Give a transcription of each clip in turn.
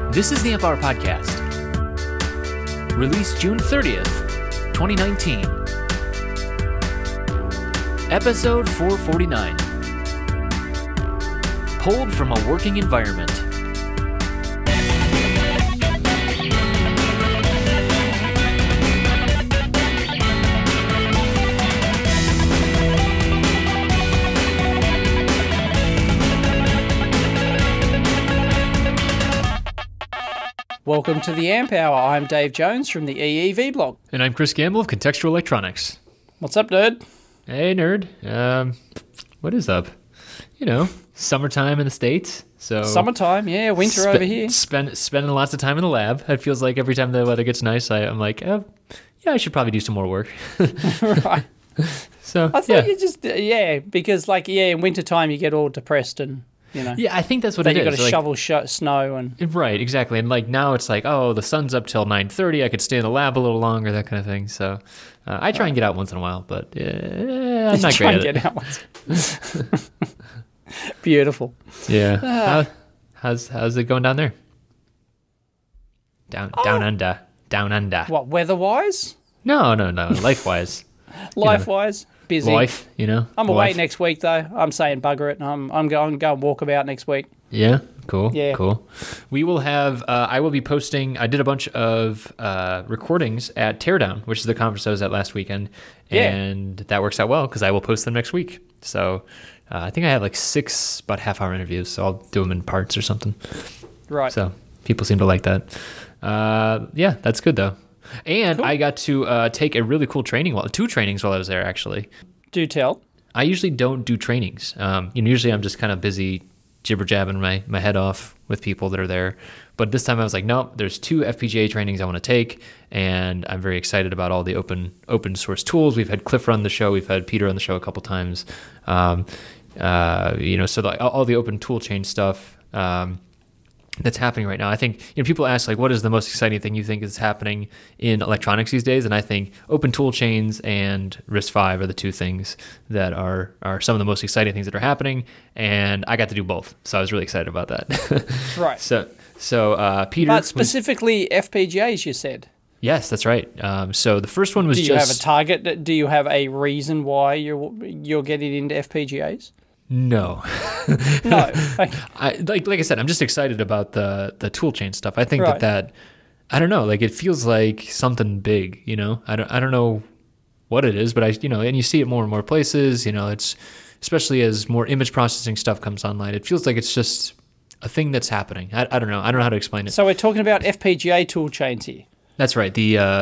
This is the Amp Hour Podcast. Released June 30th, 2019. Episode 449. Pulled from a working environment. Welcome to the Amp Hour. I'm Dave Jones from the EEV blog. And I'm Chris Gamble of Contextual Electronics. What's up, nerd? Hey, nerd. What is up? You know, summertime in the States. So Summertime, yeah, winter over here. Spending lots of time in the lab. It feels like every time the weather gets nice, I'm like, yeah, I should probably do some more work. Right. So, I thought you just, because in wintertime you get all depressed and, you know. Yeah, I think that's what it is. Then you've got to shovel snow and... Right, exactly. And like now it's like, oh, the sun's up till 9:30. I could stay in the lab a little longer, that kind of thing. So I try and get out once in a while, but I'm not great at it. Get out once. Beautiful. Yeah. How's it going down there? Down under. What, weather-wise? No. Life-wise. Life-wise? Busy. Life, you know. I'm away next week, though. I'm saying bugger it. I'm going to go and walk about next week. Yeah, cool. Yeah. Cool. We will have, I will be posting, I did a bunch of recordings at Teardown, which is the conference I was at last weekend. And that works out well because I will post them next week. So I think I have like 6 about half-hour interviews, so I'll do them in parts or something. Right. So people seem to like that. Yeah, that's good, though. And cool. I got to take a really cool two trainings while I was there, actually. Do tell. I usually don't do trainings. Usually I'm just kind of busy jibber-jabbing my head off with people that are there. But this time I was like, no, there's 2 FPGA trainings I want to take, and I'm very excited about all the open source tools. We've had Cliff on the show. We've had Peter on the show a couple times. So all the open tool chain stuff that's happening right now. I think people ask like, what is the most exciting thing you think is happening in electronics these days? And I think open tool chains and RISC-V are the 2 things that are some of the most exciting things that are happening. And I got to do both, so I was really excited about that. Right. So Peter, but specifically FPGAs, you said. Yes, that's right. So the first one was Do you have a target? Do you have a reason why you're getting into FPGAs? No. No. Like I said, I'm just excited about the tool chain stuff. I think that I don't know, like it feels like something big, you know. I don't know what it is, but and you see it more and more places, it's especially as more image processing stuff comes online. It feels like it's just a thing that's happening. I don't know. I don't know how to explain it. So we're talking about FPGA tool chains here. That's right.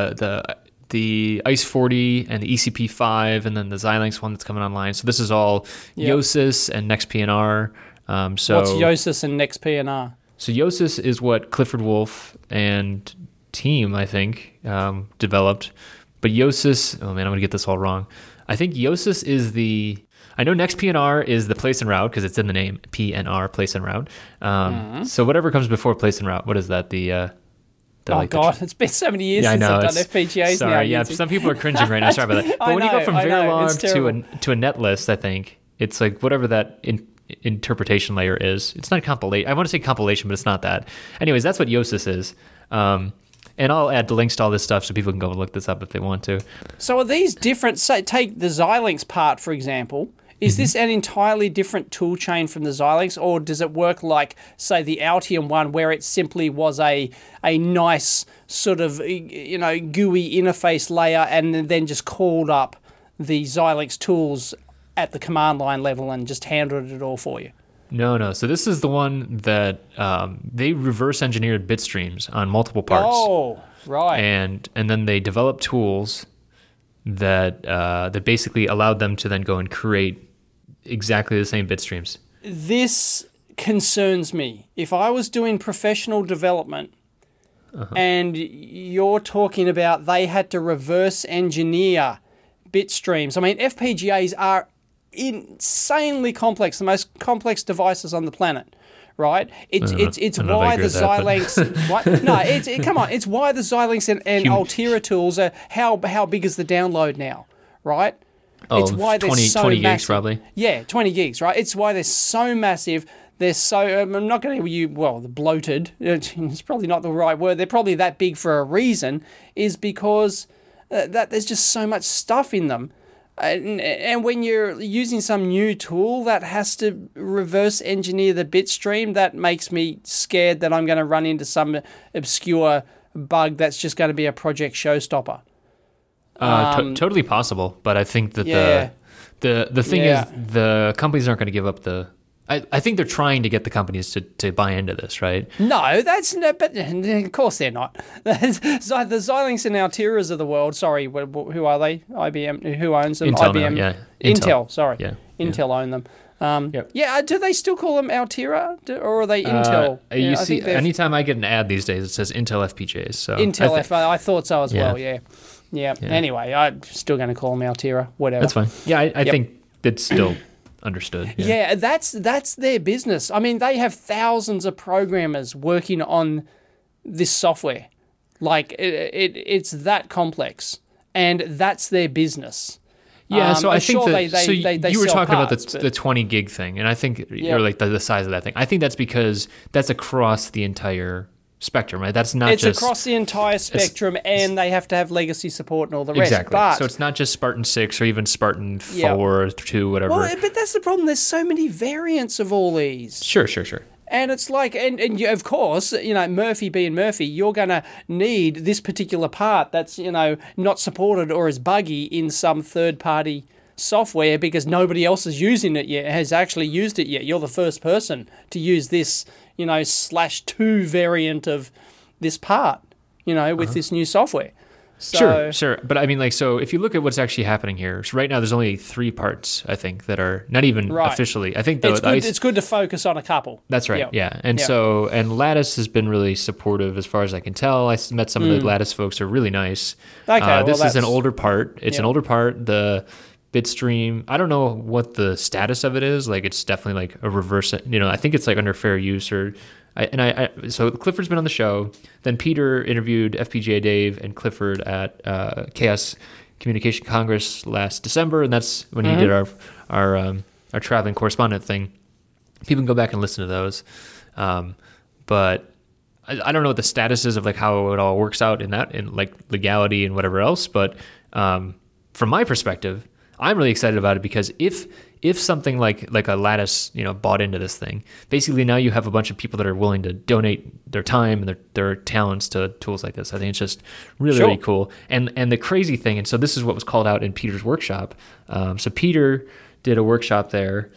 The ICE40 and the ECP5 and then the Xilinx one that's coming online. So this is all Yosys and NextPNR. What's Yosys and NextPNR? So Yosys is what Clifford Wolf and team, I think, developed. But Yosys, oh man, I'm going to get this all wrong. I think Yosys is I know NextPNR is the place and route because it's in the name, PNR, place and route. So whatever comes before place and route, what is that? God, it's been so many years since I've done FPGAs now. Sorry, some people are cringing right now. Sorry about that. But when you go from Verilog to a netlist, I think, it's like whatever that interpretation layer is. It's not compilation. I want to say compilation, but it's not that. Anyways, that's what Yosys is. And I'll add the links to all this stuff so people can go and look this up if they want to. So are these different? Say, take the Xilinx part, for example. Is this an entirely different tool chain from the Xilinx, or does it work like, say, the Altium one, where it simply was a nice sort of, GUI interface layer and then just called up the Xilinx tools at the command line level and just handled it all for you? No. So this is the one that they reverse engineered bit streams on multiple parts. Oh, right. And then they developed tools that basically allowed them to then go and create exactly the same bit streams. This concerns me. If I was doing professional development and you're talking about they had to reverse engineer bit streams, I mean, FPGAs are insanely complex, the most complex devices on the planet. Right, it's why the Xilinx. Come on, it's why the Xilinx and Altera tools are how big is the download now, right? Oh, it's why 20 they're so 20 massive. gigs probably. Yeah, 20 gigs, right? It's why they're so massive they're so, I'm not going to use, well, the bloated, it's probably not the right word, they're probably that big for a reason, is because that there's just so much stuff in them. And when you're using some new tool that has to reverse engineer the bit stream, that makes me scared that I'm going to run into some obscure bug that's just going to be a project showstopper. Totally possible, but I think that the thing is the companies aren't going to give up the. I think they're trying to get the companies to buy into this, right? No, that's no, but of course they're not. The Xilinx and Altiras of the world. Sorry, who are they? IBM. Who owns them? Intel IBM. now, yeah. Intel. Sorry. Yeah. Intel own them. Yep. Yeah. Do they still call them Altera, or are they Intel? You see, anytime I get an ad these days, it says Intel FPGAs. So Intel I thought so as well. Yeah. Anyway, I'm still going to call them Altera. Whatever. That's fine. Yeah, I think it's still understood. Yeah, that's their business. I mean, they have thousands of programmers working on this software. Like it's that complex, and that's their business. Yeah, so I think they you were talking parts, about the 20 gig thing, and I think you're like the size of that thing. I think that's because that's across the entire spectrum, right? That's not it's just across the entire spectrum, and they have to have legacy support and all the rest. Exactly. But, so it's not just Spartan 6 or even Spartan 4 or 2, whatever. Well, but that's the problem. There's so many variants of all these. Sure. And it's like, and you, of course, Murphy being Murphy, you're going to need this particular part that's, not supported or is buggy in some third-party software because nobody else is using it yet, has actually used it yet. You're the first person to use this, /2 variant of this part, with this new software. So, Sure. But I mean, so if you look at what's actually happening here, so right now there's only 3 parts, I think, that are not even officially. I think it's good to focus on a couple. That's right. Yeah. And and Lattice has been really supportive as far as I can tell. I met some of the Lattice folks are really nice. Okay. This is an older part. It's an older part. The Bitstream, I don't know what the status of it is. Like, it's definitely like a reverse, I think it's like under fair use so Clifford's been on the show. Then Peter interviewed FPGA Dave and Clifford at Chaos Communication Congress last December, and that's when he did our traveling correspondent thing. People can go back and listen to those, but I don't know what the status is of like how it all works out in like legality and whatever else. But from my perspective, I'm really excited about it because if something like a Lattice, bought into this thing, basically now you have a bunch of people that are willing to donate their time and their talents to tools like this. I think it's just really cool. And the crazy thing, and so this is what was called out in Peter's workshop. So Peter did a workshop there,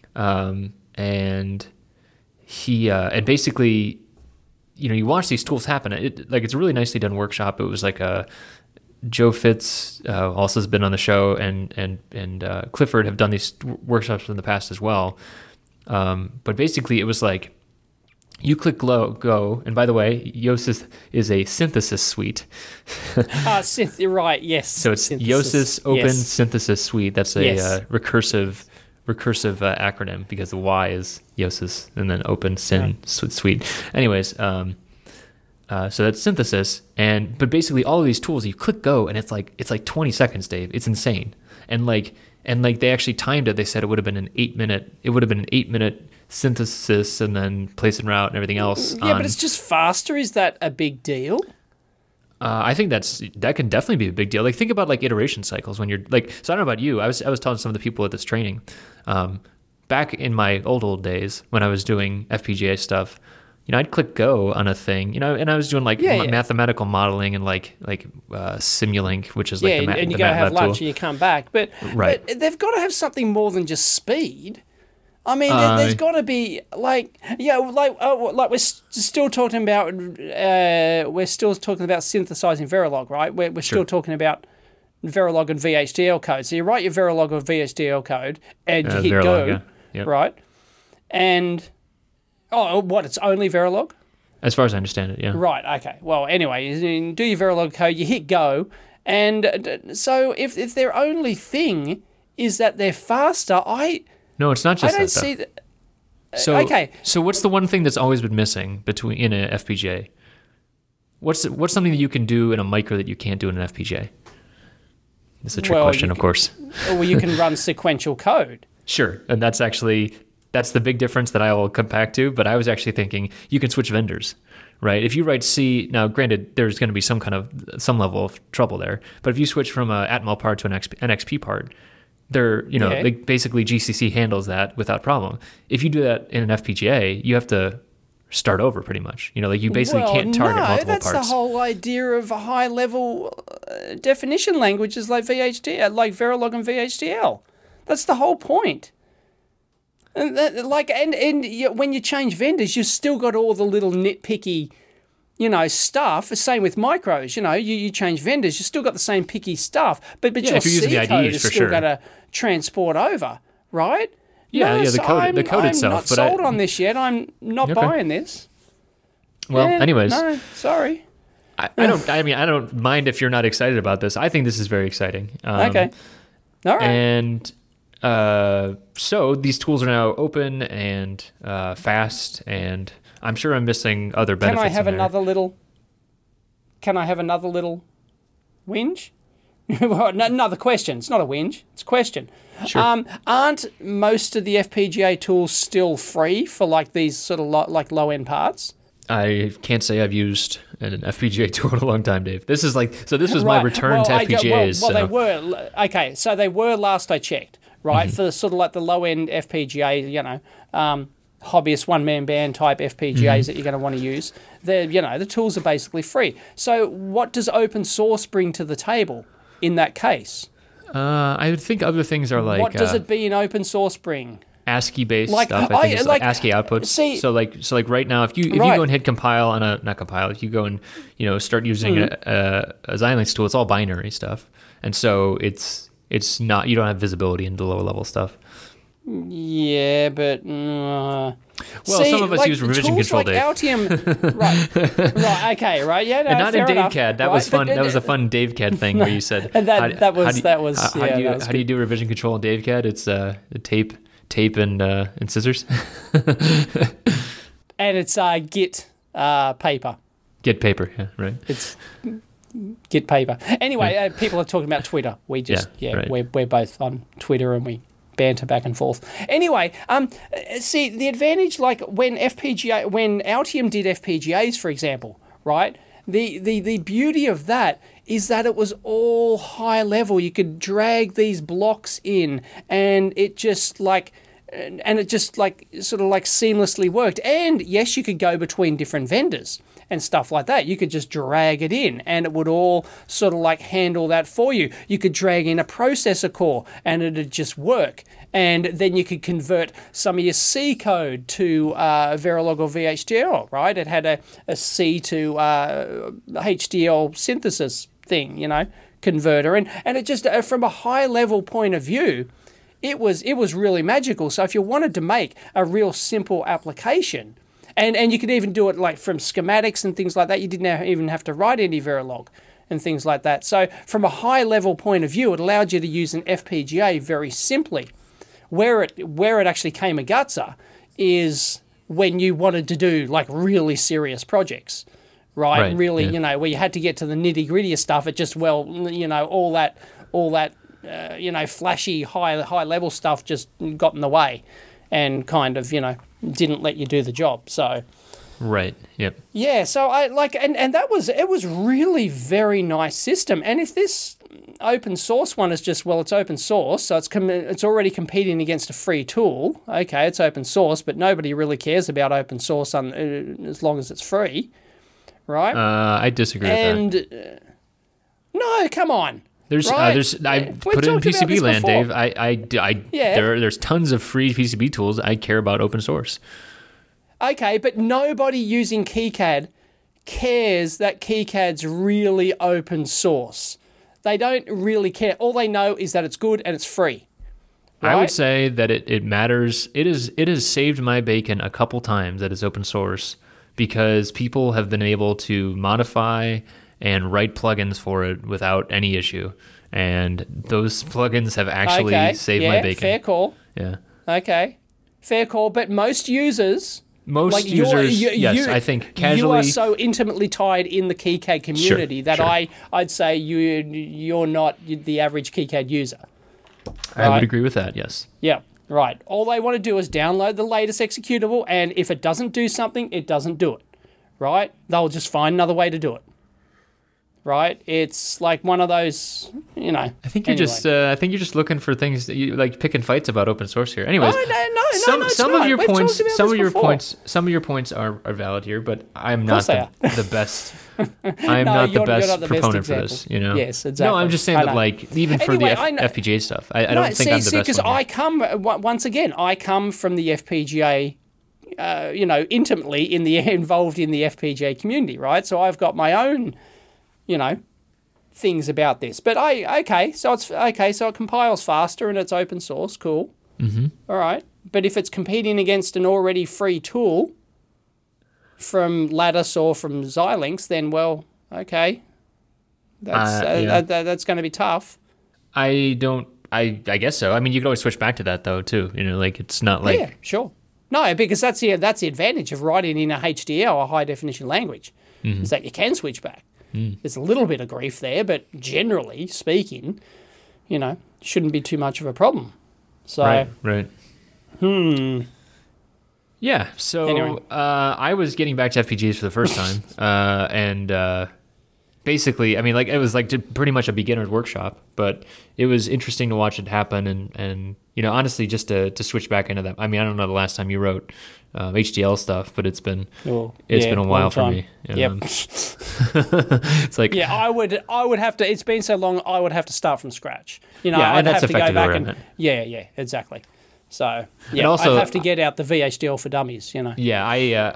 and he and basically, you watch these tools happen. It's a really nicely done workshop. It was like Joe Fitz also has been on the show, and Clifford have done these workshops in the past as well. But basically, it was like you click go, and by the way, Yosys is a synthesis suite. Right? Yes. So it's Yosys Open Synthesis Suite. That's a recursive acronym because the Y is Yosys and then Open Syn Suite. Anyways. So that's synthesis, but basically all of these tools, you click go, and it's like 20 seconds, Dave. It's insane, and they actually timed it. They said it would have been an 8-minute synthesis, and then place and route and everything else. Yeah, but it's just faster. Is that a big deal? I think that can definitely be a big deal. Like, think about like iteration cycles when you're like. So I don't know about you. I was telling some of the people at this training, back in my old days when I was doing FPGA stuff. I'd click go on a thing, and I was doing like mathematical modeling and like Simulink, which is like the and you go have lunch tool. And you come back, but they've got to have something more than just speed. I mean, there's got to be like we're still talking about synthesizing Verilog, right? We're still talking about Verilog and VHDL code. So you write your Verilog or VHDL code and you hit Verilog, go, right? And it's only Verilog? As far as I understand it, yeah. Right, okay. Well, anyway, you do your Verilog code, you hit go, and so if their only thing is that they're faster, No, it's not just I don't see that. So, okay. So what's the one thing that's always been missing in an FPGA? What's something that you can do in a micro that you can't do in an FPGA? It's a trick question, of course. Well, you can run sequential code. Sure, and that's actually that's the big difference that I will come back to. But I was actually thinking you can switch vendors, right? If you write C, now granted, there's going to be some level of trouble there. But if you switch from a Atmel part to an XP part, like basically GCC handles that without problem. If you do that in an FPGA, you have to start over pretty much. Like you basically can't target multiple parts. That's the whole idea of high level definition languages like VHDL, like Verilog and VHDL. That's the whole point. And when you change vendors, you've still got all the little nitpicky, stuff. Same with micros. You change vendors, you've still got the same picky stuff. But your C code is still got to transport over, right? Yeah, the code I'm itself. I'm not sold on this yet. I'm not buying this. Well, anyways. No, sorry. I don't mind if you're not excited about this. I think this is very exciting. Okay. All right. And so these tools are now open and fast, and I'm sure I'm missing other benefits. Can I have another little whinge? Another question. It's not a whinge. It's a question. Sure. Aren't most of the FPGA tools still free for like these sort of low end parts? I can't say I've used an FPGA tool in a long time, Dave. This was my return to FPGAs. They were. Okay, so they were last I checked, right? For sort of like the low end FPGA, hobbyist one-man band type FPGAs that you're going to want to use. The tools are basically free. So what does open source bring to the table in that case? I would think other things are like... What does it be in open source bring? ASCII-based stuff. I think it's like ASCII outputs. So like right now, if you go and hit compile on not compile, if you go and start using a Xilinx tool, it's all binary stuff, and so it's not, you don't have visibility into lower level stuff. Yeah, but some of us use revision control, like Dave. Altium, right, okay, right, yeah, no, and not fair in enough, DaveCAD. That was fun. That was a fun DaveCAD thing where you said, how do you do revision control in DaveCAD? It's tape and scissors, and it's Git paper. Git paper, yeah, right. It's Git paper. Anyway, people are talking about Twitter. We just right. we're both on Twitter and we banter back and forth. Anyway, see the advantage, like when Altium did FPGAs, for example, right? The beauty of that is that it was all high level. You could drag these blocks in, and it just sort of like seamlessly worked. And yes, you could go between different vendors and stuff like that. You could just drag it in and it would all sort of like handle that for you. You could drag in a processor core and it'd just work. And then you could convert some of your C code to Verilog or VHDL, right? It had a C to HDL synthesis thing, converter. And it just, from a high level point of view, it was really magical. So if you wanted to make a real simple application, and you could even do it like from schematics and things like that. You didn't even have to write any Verilog and things like that. So from a high level point of view, it allowed you to use an FPGA very simply. Where it actually came a gutser is when you wanted to do like really serious projects, right? Really, where you had to get to the nitty gritty of stuff. It just all that flashy high level stuff just got in the way, and kind of didn't let you do the job. So right, yep, yeah. So I like, and it was really very nice system. And if this open source one is just, well, it's open source, so it's already competing against a free tool. Okay, it's open source, but nobody really cares about open source as long as it's free, right? I disagree with that. No, come on. I put it in PCB land, Dave. There's tons of free PCB tools. I care about open source. Okay, but nobody using KiCad cares that KiCad's really open source. They don't really care. All they know is that it's good and it's free. Right? I would say that it matters. It has saved my bacon a couple times that it's open source, because people have been able to modify and write plugins for it without any issue. And those plugins have actually saved my bacon. Fair call. Yeah. Okay. Fair call. But most users... Yes, I think casually... You are so intimately tied in the KiCad community that I'd say you're not the average KiCad user. I would agree with that, yes. Yeah. Right. All they want to do is download the latest executable, and if it doesn't do something, it doesn't do it. Right? They'll just find another way to do it. Right? It's like one of those, I think you're just looking for things that you like picking fights about open source here. Anyways, some of your points are valid here, but I'm not the best. I am not the best proponent for this. Yes, exactly. No, I'm just saying that like even for the FPGA stuff, I don't think I'm the best. Because I come from the FPGA. Intimately involved in the FPGA community, right? So I've got my own, things about this. But so it compiles faster and it's open source, cool. Mm-hmm. All right. But if it's competing against an already free tool from Lattice or from Xilinx, then okay, that's going to be tough. I guess so. I mean, you could always switch back to that though too. It's not like yeah, sure. No, because that's the advantage of writing in a HDL, a high definition language, is that you can switch back. There's a little bit of grief there, but generally speaking, shouldn't be too much of a problem. So, right. Yeah. So anyway. I was getting back to FPGAs for the first time, and basically, I mean, like it was like pretty much a beginner's workshop, but it was interesting to watch it happen, and honestly, just to switch back into that. I mean, I don't know the last time you wrote HDL stuff, but it's been a while for me. Yep. It's like I would have to. It's been so long. I would have to start from scratch. I'd have to go back and exactly. So I'd have to get out the VHDL for dummies. Yeah,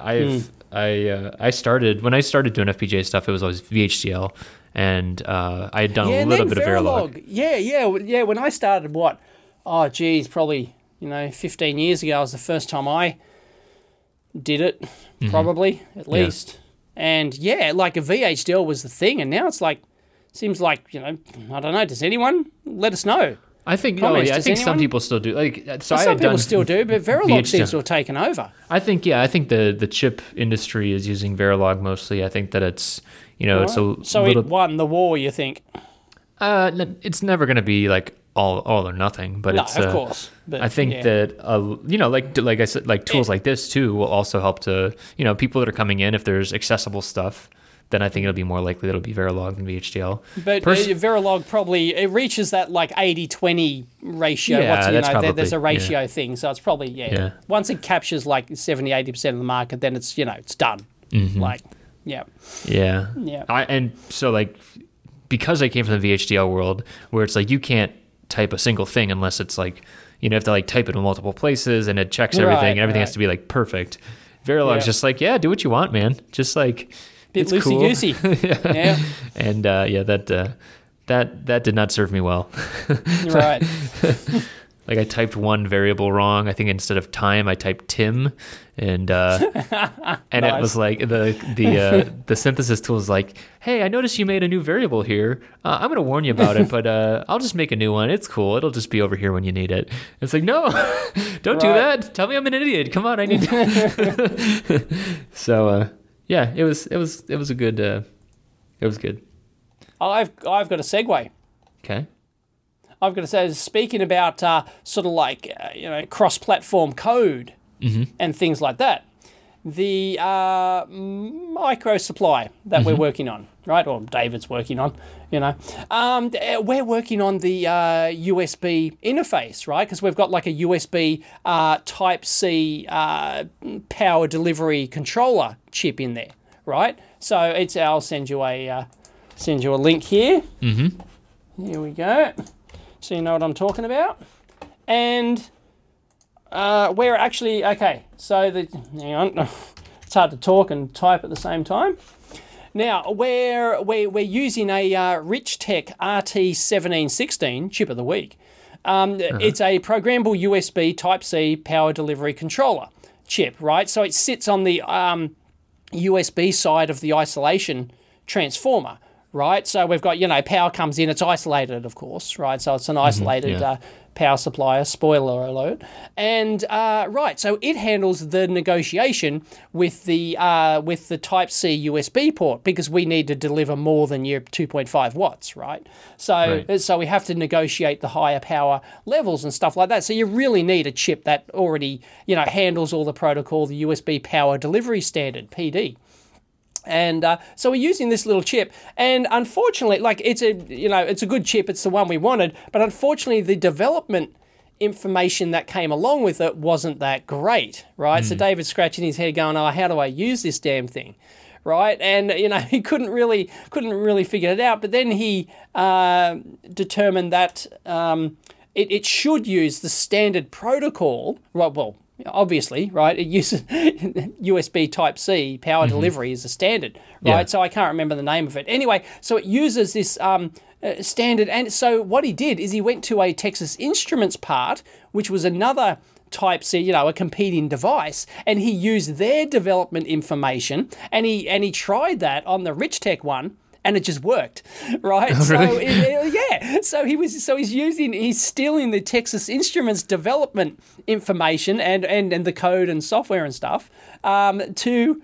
I started when I started doing FPGA stuff. It was always VHDL, and I had done a little bit of Verilog. Yeah. When I started, probably 15 years ago was the first time I did it, probably at least. And like a VHDL was the thing, and now it's like seems like I don't know. Does anyone let us know? I think some people still do. Some people still do, but Verilog seems to have taken over. I think the chip industry is using Verilog mostly. I think that it's it's it won the war. You think? It's never going to be like all or nothing, but it's of course. But, I think that like I said, like tools like this too will also help to people that are coming in, if there's accessible stuff, then I think it'll be more likely that it'll be Verilog than VHDL. But Verilog probably it reaches that like 80-20 ratio. There's a ratio thing, so it's probably once it captures like 70-80% of the market, then it's it's done. And so like because I came from the VHDL world where it's like you can't type a single thing unless it's like you have to like type it in multiple places and it checks everything and everything has to be like perfect. Verilog's just like do what you want, man. Just like bit loosey-goosey. Yeah. And that did not serve me well. Right. Like I typed one variable wrong. I think instead of time, I typed Tim, and Nice. It was like the synthesis tool is like, hey, I noticed you made a new variable here. I'm gonna warn you about it, but I'll just make a new one. It's cool. It'll just be over here when you need it. It's like, no, don't do that. Tell me I'm an idiot. Come on, I need to. So it was a good. It was good. I've got a segue. Okay. I've got to say, speaking about sort of like, cross-platform code and things like that, the micro supply that we're working on, right, or David's working on, we're working on the USB interface, right, because we've got like a USB Type-C power delivery controller chip in there, right? So I'll send you a link here. Mm-hmm. Here we go. So you know what I'm talking about. And we're actually, so hang on, it's hard to talk and type at the same time. Now, we're using a Richtech RT1716 chip of the week. It's a programmable USB Type-C power delivery controller chip, right? So it sits on the USB side of the isolation transformer. Right, so we've got, power comes in, it's isolated, of course, right? So it's an isolated power supplier, spoiler alert. And right, so it handles the negotiation with the Type-C USB port, because we need to deliver more than your 2.5 watts, right? So we have to negotiate the higher power levels and stuff like that. So you really need a chip that already, handles all the protocol, the USB Power Delivery Standard, PD. And so we're using this little chip, and unfortunately, it's a good chip. It's the one we wanted, but unfortunately, the development information that came along with it wasn't that great, right? So David's scratching his head, going, "Oh, how do I use this damn thing?" Right, and he couldn't really figure it out. But then he determined that it should use the standard protocol, right? Well, obviously, right? It uses USB Type-C power delivery as a standard, right? Yeah. So I can't remember the name of it. Anyway, so it uses this standard. And so what he did is he went to a Texas Instruments part, which was another Type-C, a competing device, and he used their development information, and he tried that on the Richtech one, and it just worked, right? Oh, really? So he's stealing the Texas Instruments development information and the code and software and stuff to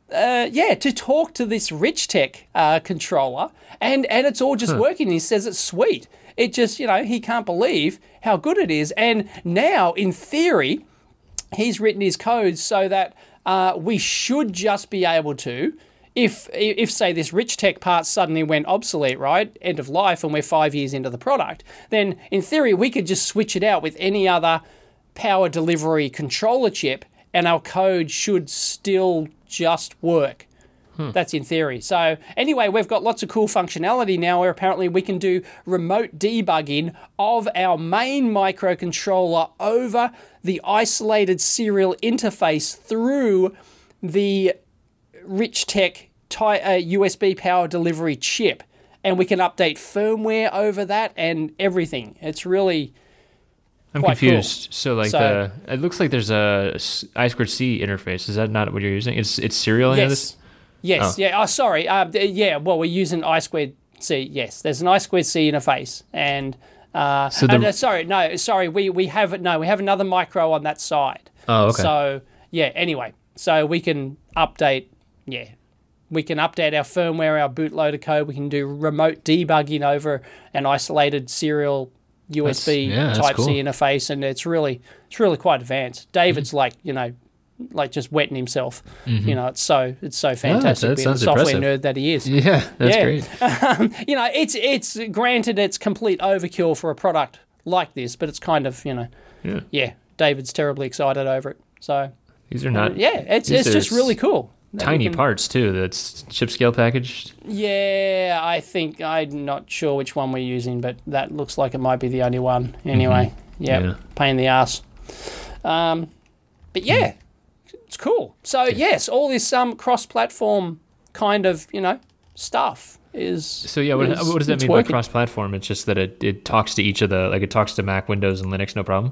talk to this Richtech controller, and it's all just working. He says it's sweet. It just, he can't believe how good it is. And now, in theory, he's written his code so that we should just be able to, if say this Richtech part suddenly went obsolete, right, end of life, and we're 5 years into the product, then in theory we could just switch it out with any other power delivery controller chip, and our code should still just work. That's in theory. So anyway, we've got lots of cool functionality now where apparently we can do remote debugging of our main microcontroller over the isolated serial interface through the Richtech USB power delivery chip, and we can update firmware over that and everything. It's really quite confused. Cool. So it looks like there's a I2C interface. Is that not what you're using? It's serial in this? Yes. Oh. Yeah. Oh, sorry. Well, we're using I2C. Yes, there's an I2C interface, and we have another micro on that side. Oh, okay. So yeah. Anyway, so we can update. Yeah, we can update our firmware, our bootloader code. We can do remote debugging over an isolated serial USB Type-C cool. interface, and it's really quite advanced. David's like just wetting himself. Mm-hmm. It's so fantastic. Being the software nerd that he is. Yeah, that's great. It's granted it's complete overkill for a product like this, but it's kind of David's terribly excited over it. So these are not. It's just really cool. Tiny parts too. That's chip scale packaged. Yeah, I'm not sure which one we're using, but that looks like it might be the only one. Anyway, pain in the ass. But yeah, it's cool. So yes, all this cross-platform kind of stuff is. So yeah, what does that mean by cross-platform? It's just that it talks to each of it talks to Mac, Windows, and Linux, no problem.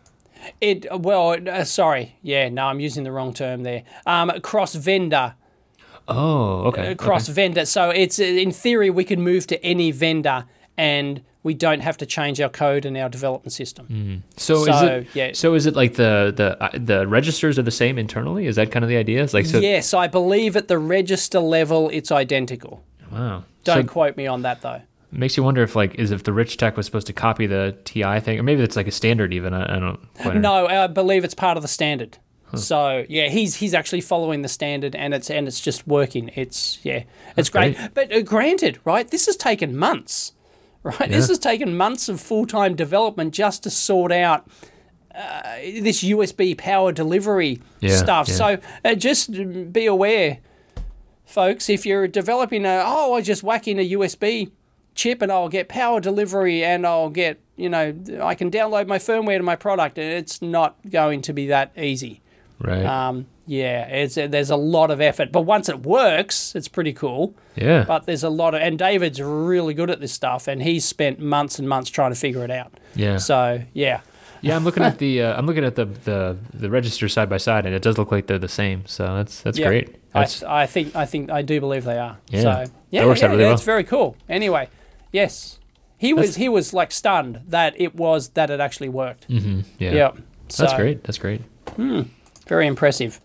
I'm using the wrong term there. Cross-vendor. Oh, okay. Cross-vendor. So it's in theory we can move to any vendor and we don't have to change our code and our development system. Mm. So is it like the registers are the same internally? Is that kind of the idea? Yes, I believe at the register level it's identical. Wow. Don't quote me on that though. It makes you wonder if if the Richtech was supposed to copy the TI thing, or maybe it's like a standard even. I don't quite know. No, I believe it's part of the standard. Huh. So yeah, he's actually following the standard, and it's just working. It's great. But granted, right, this has taken months. Right, yeah. This has taken months of full-time development just to sort out this USB power delivery stuff. Yeah. So just be aware, folks, if you're developing I just whack in a USB chip and I'll get power delivery and I'll get, I can download my firmware to my product, and it's not going to be that easy. Right. There's a lot of effort, but once it works, it's pretty cool. Yeah. But there's a lot and David's really good at this stuff, and he's spent months and months trying to figure it out. Yeah. So, yeah. Yeah, I'm looking at the register side by side, and it does look like they're the same. So that's great. I do believe they are. Yeah. So, that works out really well. It's very cool. Anyway, yes. He was like stunned that it actually worked. Mm-hmm. Yeah. Yeah. That's great. That's great. Very impressive.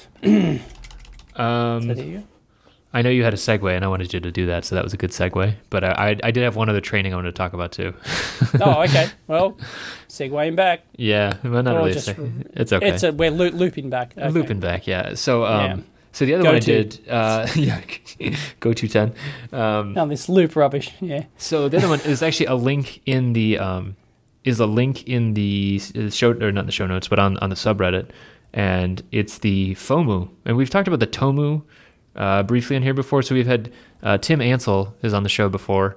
I know you had a segue, and I wanted you to do that, so that was a good segue. But I did have one other training I wanted to talk about too. Oh, okay. Well, segueing back. Yeah, well, not Or really. just- It's okay. We're looping back. Okay. Looping back, yeah. So, Yeah. so the other Go one I to. did, yeah, go to 10. Oh, this loop rubbish. Yeah. So the other one is actually a link in the show, or not the show notes, but on the subreddit, and it's the FOMU, and we've talked about the TOMU briefly in here before. So we've had Tim Ansel is on the show before,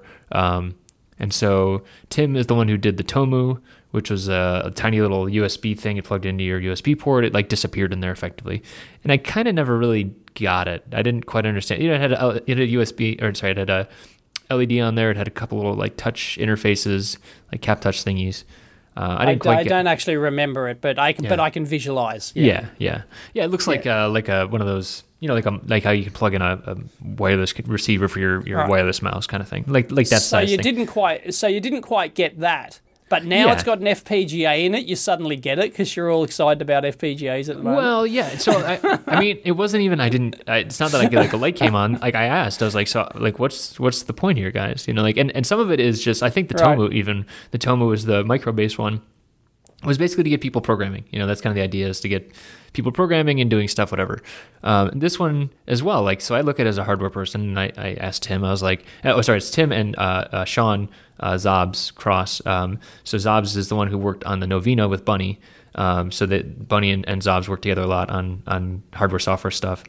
and so Tim is the one who did the TOMU, which was a tiny little USB thing. It plugged into your USB port. It like disappeared in there effectively, and I kind of never really got it. I didn't quite understand. It had a USB, or sorry, it had a LED on there. It had a couple little like touch interfaces, like cap touch thingies. I didn't quite get. I don't actually remember it, but I can. Yeah. But I can visualize. Yeah. It looks like a one of those, like how you can plug in a wireless receiver for your Right. wireless mouse kind of thing, like that So size you thing. didn't quite get that. But now Yeah. it's got an FPGA in it. You suddenly get it because you're all excited about FPGAs at the moment. Well, yeah. So I mean, it wasn't even. It's not that like a light came on. Like I asked, I was like, so like, what's the point here, guys? Like, and some of it is just. I think the Right. TOMU is the micro based one. Was basically to get people programming. That's kind of the idea, is to get people programming and doing stuff, whatever. This one as well. Like, so I look at it as a hardware person, and I asked Tim. I was like, it's Tim and Sean Zobs Cross. So Zobs is the one who worked on the Novena with Bunny. So that Bunny and Zobs work together a lot on hardware software stuff.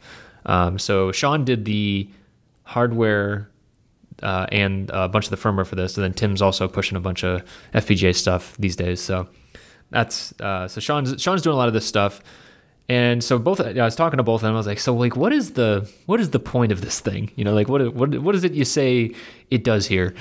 So Sean did the hardware and a bunch of the firmware for this, and then Tim's also pushing a bunch of FPGA stuff these days. So that's so Sean's doing a lot of this stuff. And so I was talking to both of them. I was like, so like, what is the point of this thing? Like what is it you say it does here?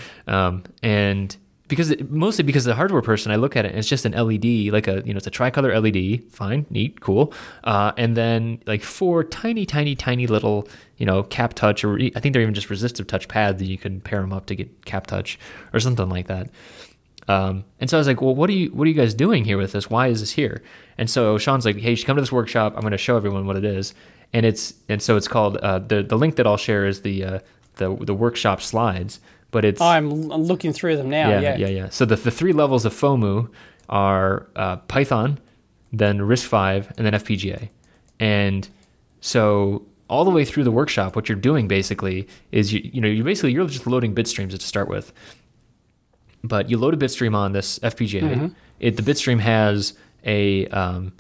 And mostly because the hardware person, I look at it and it's just an LED, like it's a tricolor LED, fine, neat, cool. And then like 4 tiny little, cap touch, or I think they're even just resistive touch pads that you can pair them up to get cap touch or something like that. And so I was like, well, what are you guys doing here with this? Why is this here? And so Sean's like, hey, you should come to this workshop. I'm going to show everyone what it is. And so it's called, the link that I'll share is the workshop slides, but it's, I'm looking through them now. Yeah. So the 3 levels of FOMU are, Python, then RISC-V, and then FPGA. And so all the way through the workshop, what you're doing basically is you're just loading bit streams to start with. But you load a bitstream on this FPGA. Mm-hmm. The bitstream has an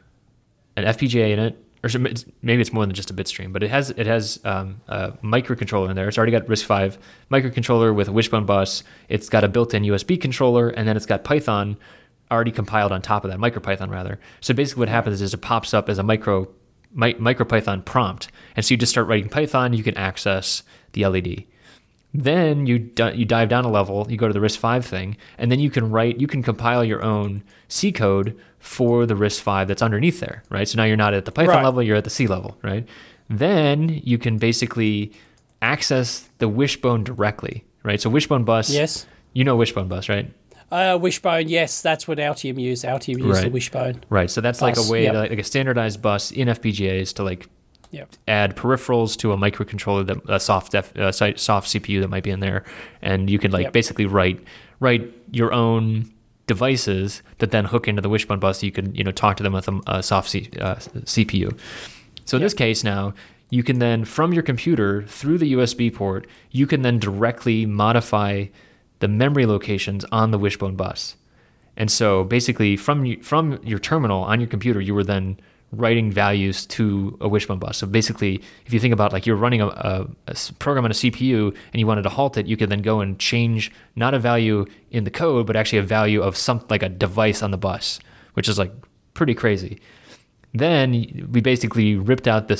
FPGA in it, or maybe it's more than just a bitstream, but it has a microcontroller in there. It's already got RISC-V microcontroller with a Wishbone bus. It's got a built-in USB controller, and then it's got Python already compiled on top of that, MicroPython rather. So basically what happens is it pops up as a MicroPython prompt, and so you just start writing Python. You can access the LED. Then you dive down a level, you go to the RISC-V thing, and then you can compile your own C code for the RISC-V that's underneath there, right? So now you're not at the Python level, you're at the C level, right? Then you can basically access the Wishbone directly, right? So Wishbone bus, Yes. You know Wishbone bus, right? Wishbone, yes, that's what Altium use. Altium use the Wishbone. Right, so that's Bus, like a way, yep. like a standardized bus in FPGAs to like Yep. add peripherals to a microcontroller, that a soft CPU that might be in there, and you can basically write your own devices that then hook into the Wishbone bus. So you can talk to them with a soft CPU. So in this case now, you can then from your computer through the USB port, you can then directly modify the memory locations on the Wishbone bus. And so basically from your terminal on your computer, you were then writing values to a Wishbone bus. So basically, if you think about like you're running a program on a CPU and you wanted to halt it, you could then go and change not a value in the code, but actually a value of like a device on the bus, which is like pretty crazy. Then we basically ripped out the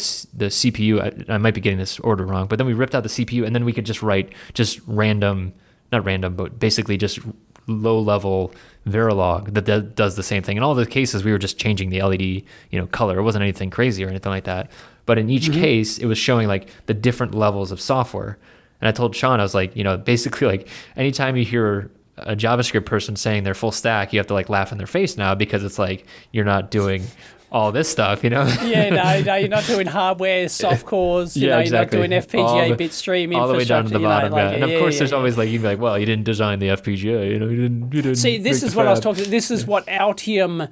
CPU. I might be getting this order wrong, but then we ripped out the CPU, and then we could just write just random, not random, but basically just low-level Verilog that does the same thing. In all the cases, we were just changing the LED, color. It wasn't anything crazy or anything like that. But in each case, it was showing like the different levels of software. And I told Sean, I was like, basically like anytime you hear a JavaScript person saying they're full stack, you have to like laugh in their face now because it's like you're not doing all this stuff, you know? Yeah, no, you're not doing hardware, soft cores, you know, exactly. You're not doing FPGA bitstream infrastructure. All the way down to the bottom, like, And of course, there's always like, you'd be like, well, you didn't design the FPGA, you know, you didn't See, this is what I was talking. This is what Altium.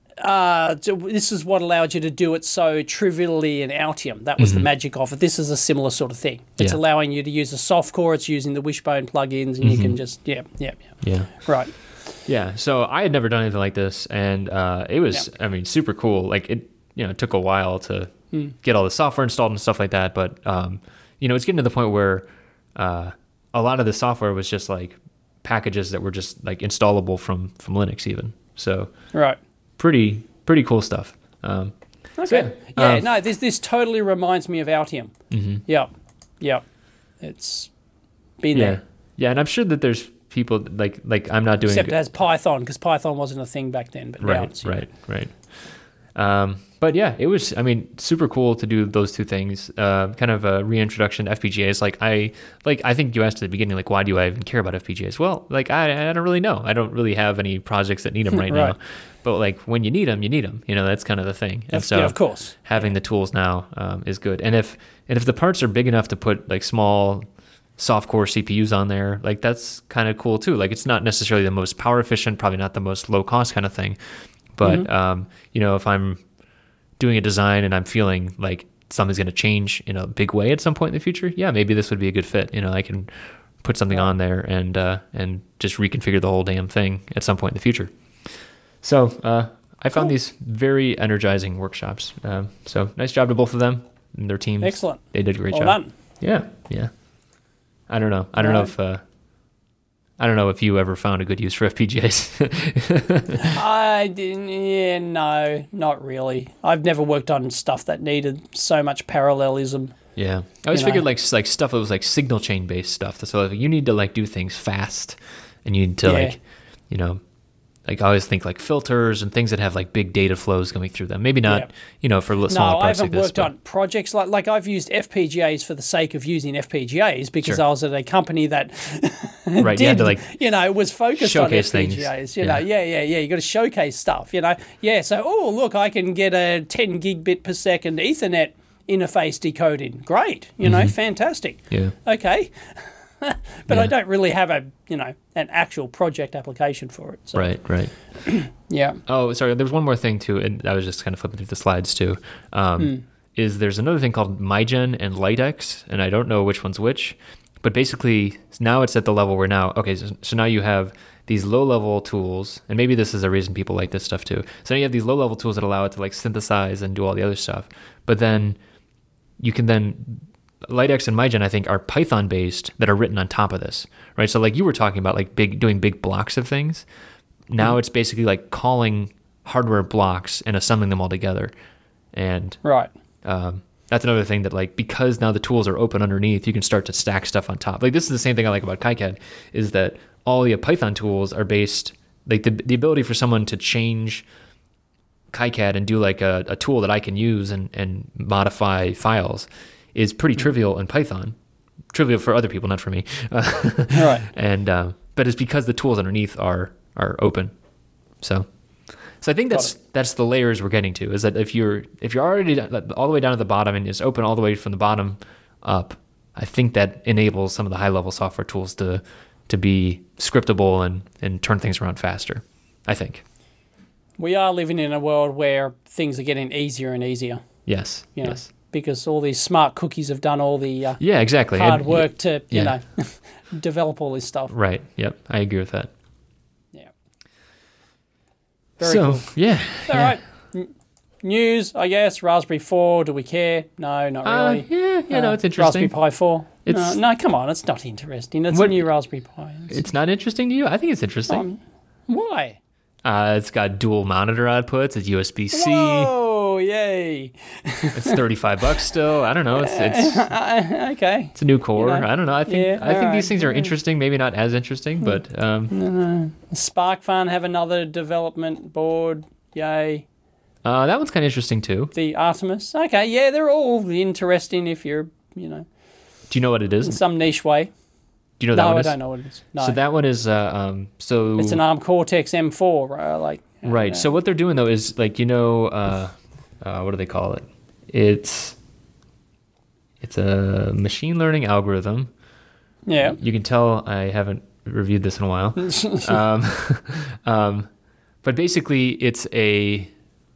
This is what allowed you to do it so trivially in Altium. That was the magic of it. This is a similar sort of thing. It's allowing you to use a soft core. It's using the Wishbone plugins, and you can just yeah. Right. Yeah. So I had never done anything like this, and it was, I mean, super cool. Like it, you know, it took a while to get all the software installed and stuff like that. But you know, it's getting to the point where a lot of the software was just like packages that were just like installable from Linux even. So right. Pretty cool stuff. Okay. So, no, this totally reminds me of Altium. Yep. It's been there. Yeah, and I'm sure that there's people like I'm not doing except it has Python, because Python wasn't a thing back then. But now it's, right. But yeah, it was, I mean, super cool to do those two things. Kind of a reintroduction to FPGAs. I think you asked at the beginning, like, why do I even care about FPGAs? Well, like, I don't really know. I don't really have any projects that need them right now. But like, when you need them, you need them. You know, that's kind of the thing. And so, of course, having the tools now is good. And if the parts are big enough to put like small soft core CPUs on there, like that's kind of cool too. Like, it's not necessarily the most power efficient, probably not the most low cost kind of thing. But you know, if I'm doing a design and I'm feeling like something's going to change in a big way at some point in the future, yeah, maybe this would be a good fit. You know, I can put something on there and just reconfigure the whole damn thing at some point in the future. So I found these very energizing workshops. So nice job to both of them and their teams. Excellent. They did a great job. Done. Yeah. I don't know. I don't know if you ever found a good use for FPGAs. I didn't. Yeah, no, not really. I've never worked on stuff that needed so much parallelism. Yeah, I always figured like stuff that was like signal chain based stuff. So if you need to like do things fast, and you need to like, you know, like I always think like filters and things that have like big data flows coming through them. Maybe not, you know, for smaller parts like this. No, I haven't worked on projects like I've used FPGAs for the sake of using FPGAs because I was at a company that right, you had to like, you know, was focused on FPGAs. Things. You know, you got to showcase stuff. You know, so look, I can get a 10 gigabit per second Ethernet interface decoded. Great, you know, fantastic. Yeah. Okay. But I don't really have an actual project application for it. So. Right. Yeah. Oh, sorry. There was one more thing too, and I was just kind of flipping through the slides too. There's another thing called MyGen and LightX, and I don't know which one's which, but basically now it's at the level where now, okay, so now you have these low-level tools, and maybe this is a reason people like this stuff too. So now you have these low-level tools that allow it to like synthesize and do all the other stuff, but then you can then LightX and MyGen, I think, are Python-based that are written on top of this, right? So like you were talking about like doing big blocks of things. Now it's basically like calling hardware blocks and assembling them all together. And that's another thing that like, because now the tools are open underneath, you can start to stack stuff on top. Like this is the same thing I like about KiCad, is that all the Python tools are based, like the ability for someone to change KiCad and do like a tool that I can use and modify files is pretty trivial in Python. Trivial for other people, not for me. Right. And but it's because the tools underneath are open. So I think that's the layers we're getting to, is that if you're already all the way down at the bottom and it's open all the way from the bottom up, I think that enables some of the high level software tools to be scriptable and turn things around faster, I think. We are living in a world where things are getting easier and easier. Yes. You know, because all these smart cookies have done all the exactly. hard work to, you know, develop all this stuff. Right. Yep. I agree with that. Yeah. Very cool. Yeah. All right. News, I guess. Raspberry 4. Do we care? No, not really. No, it's interesting. Raspberry Pi 4. No, come on. It's not interesting. It's a new Raspberry Pi. It's not interesting to you? I think it's interesting. Why? It's got dual monitor outputs. It's USB-C. Whoa, yay. It's $35 still. I don't know. It's okay. It's a new core. I don't know. I think these things are right. interesting. Maybe not as interesting, but SparkFun have another development board. Yay. That one's kind of interesting too. The Artemis. Okay, yeah, they're all interesting if you're, you know. Do you know what it is? In some niche way. Do you know that No, one I is? don't know what it is. No. So that one is so It's an ARM Cortex M4, right? right. So what they're doing though is like what do they call it? It's a machine learning algorithm. Yeah. You can tell I haven't reviewed this in a while. But basically, it's a.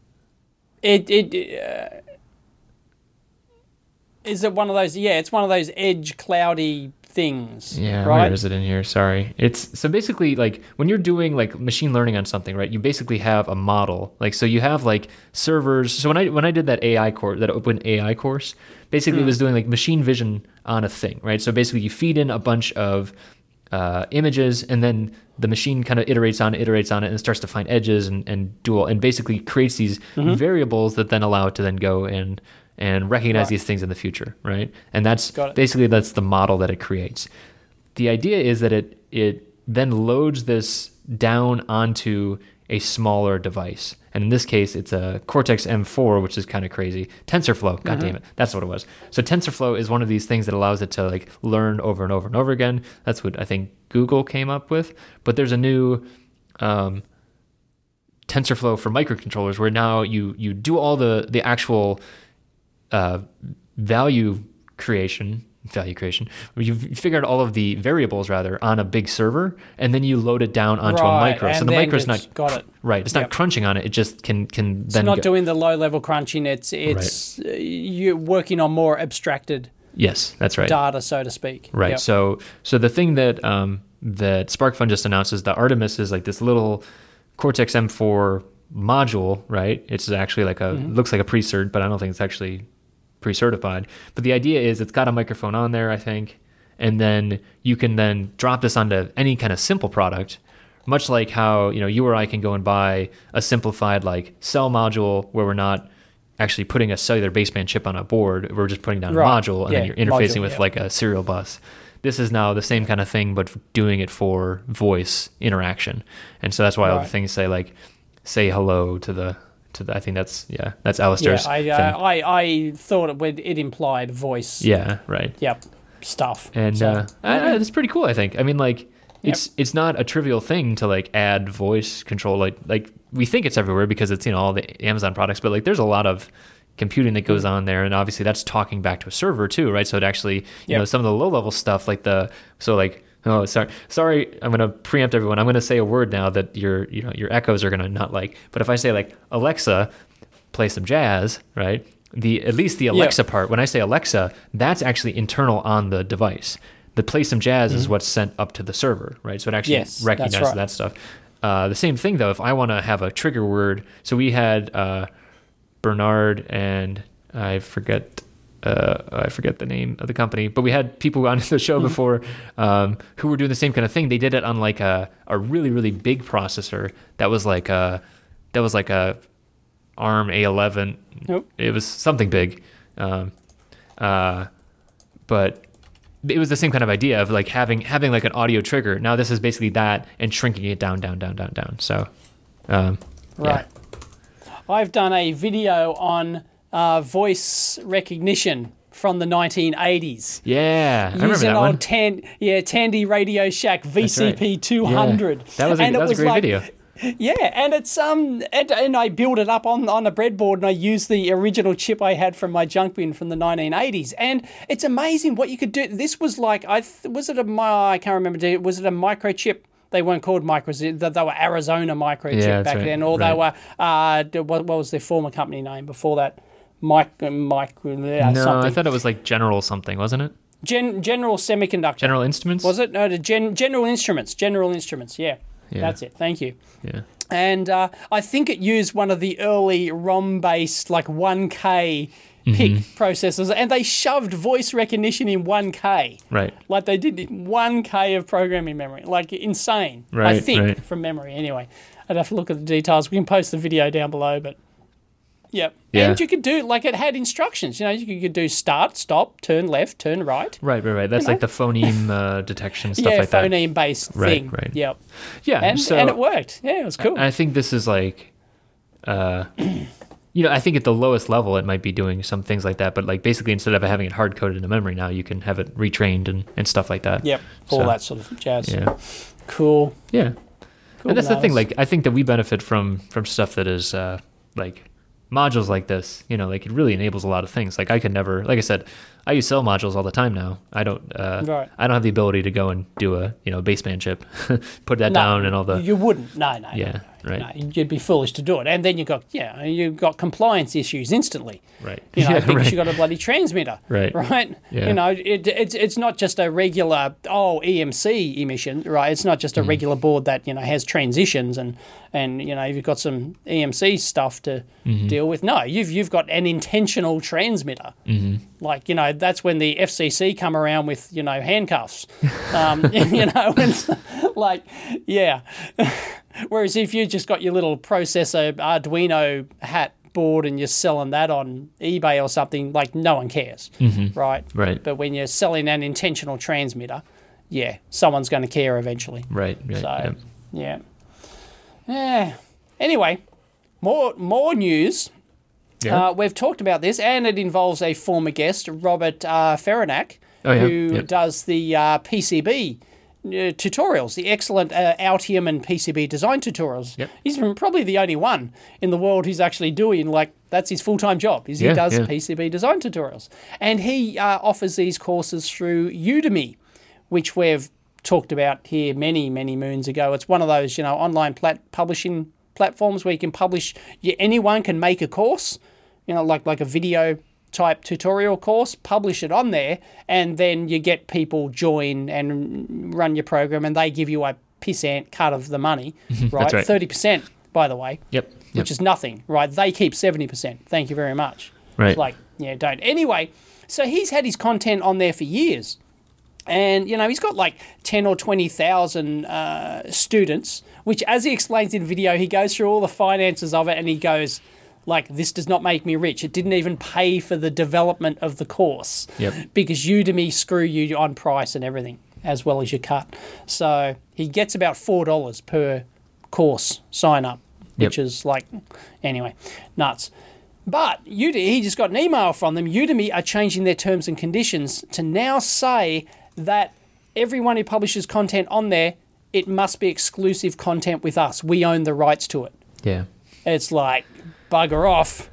Is it one of those? Yeah, it's one of those edge cloudy things. Yeah, right? where is it in here? Sorry. It's so basically like when you're doing like machine learning on something, right? You basically have a model. Like so you have like servers. So when I did that AI course, that open AI course, basically it was doing like machine vision on a thing, right? So basically you feed in a bunch of images and then the machine kind of iterates on it and starts to find edges and basically creates these variables that then allow it to then go and recognize these things in the future, right? And that's basically that's the model that it creates. The idea is that it then loads this down onto a smaller device. And in this case, it's a Cortex M4, which is kind of crazy. TensorFlow, God damn it, that's what it was. So TensorFlow is one of these things that allows it to like learn over and over and over again. That's what I think Google came up with. But there's a new TensorFlow for microcontrollers where now you do all the actual value creation. You figure out all of the variables rather on a big server, and then you load it down onto a micro. So the micro's not got it. Right. It's not crunching on it. It just can then. It's not doing the low level crunching. It's you're working on more abstracted. Yes, that's right. Data, so to speak. Right. Yep. So the thing that SparkFun just announced is the Artemis is like this little Cortex M4 module, right? It's actually like looks like a pre-cert, but I don't think it's actually pre-certified. But the idea is it's got a microphone on there, I think, and then you can then drop this onto any kind of simple product, much like how you or I can go and buy a simplified like cell module where we're not actually putting a cellular baseband chip on a board. We're just putting down a module, and then you're interfacing with like a serial bus. This is now the same kind of thing, but doing it for voice interaction. And so that's why all the things say hello to the I think that's Alistair's thing. I thought it implied voice. Yeah, right. Yep, stuff. And it's pretty cool, I think. I mean, like it's not a trivial thing to like add voice control. Like we think it's everywhere because it's all the Amazon products, but like there's a lot of computing that goes on there, and obviously that's talking back to a server too, right? So it actually some of the low level stuff oh, sorry, I'm going to preempt everyone. I'm going to say a word now that your echoes are going to not like. But if I say like, Alexa, play some jazz, right? At least the Alexa part, when I say Alexa, that's actually internal on the device. The play some jazz is what's sent up to the server, right? So it actually recognizes that stuff. The same thing though, if I want to have a trigger word. So we had Bernard and I forget the name of the company, but we had people on the show before who were doing the same kind of thing. They did it on like a really, really big processor that was like a ARM A11. Nope. It was something big, but it was the same kind of idea of like having like an audio trigger. Now this is basically that and shrinking it down. So, right. Yeah. I've done a video on voice recognition from the 1980s. Yeah, I remember that one. Tandy Radio Shack VCP 200. Yeah. That was a great video. Yeah, and it's and I built it up on a breadboard, and I used the original chip I had from my junk bin from the 1980s, and it's amazing what you could do. This was like I can't remember. Was it a microchip? They weren't called micros. They were Arizona microchip back then, or they were what was their former company name before that? Something. I thought it was like General something, wasn't it? General Semiconductor. General Instruments? Was it? No, General Instruments. General Instruments, yeah. That's it. Thank you. Yeah. And I think it used one of the early ROM-based, like 1K PIC processors, and they shoved voice recognition in 1K. Right. Like they did 1K of programming memory. Like insane. Right, I think, from memory. Anyway, I'd have to look at the details. We can post the video down below, but... Yep. Yeah. And you could do, like it had instructions, you could do start, stop, turn left, turn right. Right. That's like the phoneme detection, stuff like that. Yeah, phoneme-based thing. Right. Yep. Yeah. And it worked. Yeah, it was cool. I think this is like, I think at the lowest level, it might be doing some things like that. But like basically, instead of having it hard coded into memory, now you can have it retrained and stuff like that. Yep, all that sort of jazz. Yeah. Cool. Yeah. Cool, and that's the thing. nice. Like, I think that we benefit from stuff that is like modules like this. Like it really enables a lot of things. Like I could never, like I said, I use cell modules all the time now. I don't Right. I don't have the ability to go and do a baseband chip, put that down and all the. You wouldn't. No. Yeah. Right. No, you'd be foolish to do it. And then you've got compliance issues instantly. Right. Because right. you've got a bloody transmitter. Right. Right? Yeah. It's not just a regular, EMC emission, right? It's not just a regular board that, has transitions and you've got some EMC stuff to deal with. No, you've got an intentional transmitter. Like, that's when the FCC come around with, handcuffs. It's like, yeah. Whereas if you just got your little processor Arduino hat board and you're selling that on eBay or something, like no one cares, right? Right. But when you're selling an intentional transmitter, yeah, someone's going to care eventually. Right. So, yeah. Anyway, more news. Yeah. We've talked about this, and it involves a former guest, Robert Ferenak, who does the PCB tutorials, the excellent Altium and PCB design tutorials. Yep. He's probably the only one in the world who's actually doing, that's his full-time job, he does PCB design tutorials. And he offers these courses through Udemy, which we've talked about here many, many moons ago. It's one of those, online publishing platforms where you can publish, anyone can make a course, like a video type tutorial course, publish it on there, and then you get people join and run your program, and they give you a pissant cut of the money, right? That's right. 30%, by the way. Yep. Which is nothing, right? They keep 70%. Thank you very much. Right. It's don't. Anyway, so he's had his content on there for years. And, he's got 10 or 20,000 students, which, as he explains in video, he goes through all the finances of it and he goes, this does not make me rich. It didn't even pay for the development of the course. Yep. Because Udemy screw you on price and everything, as well as your cut. So he gets about $4 per course sign up, which is anyway, nuts. But Udemy, he just got an email from them. Udemy are changing their terms and conditions to now say that everyone who publishes content on there, it must be exclusive content with us. We own the rights to it. Yeah. It's bugger off.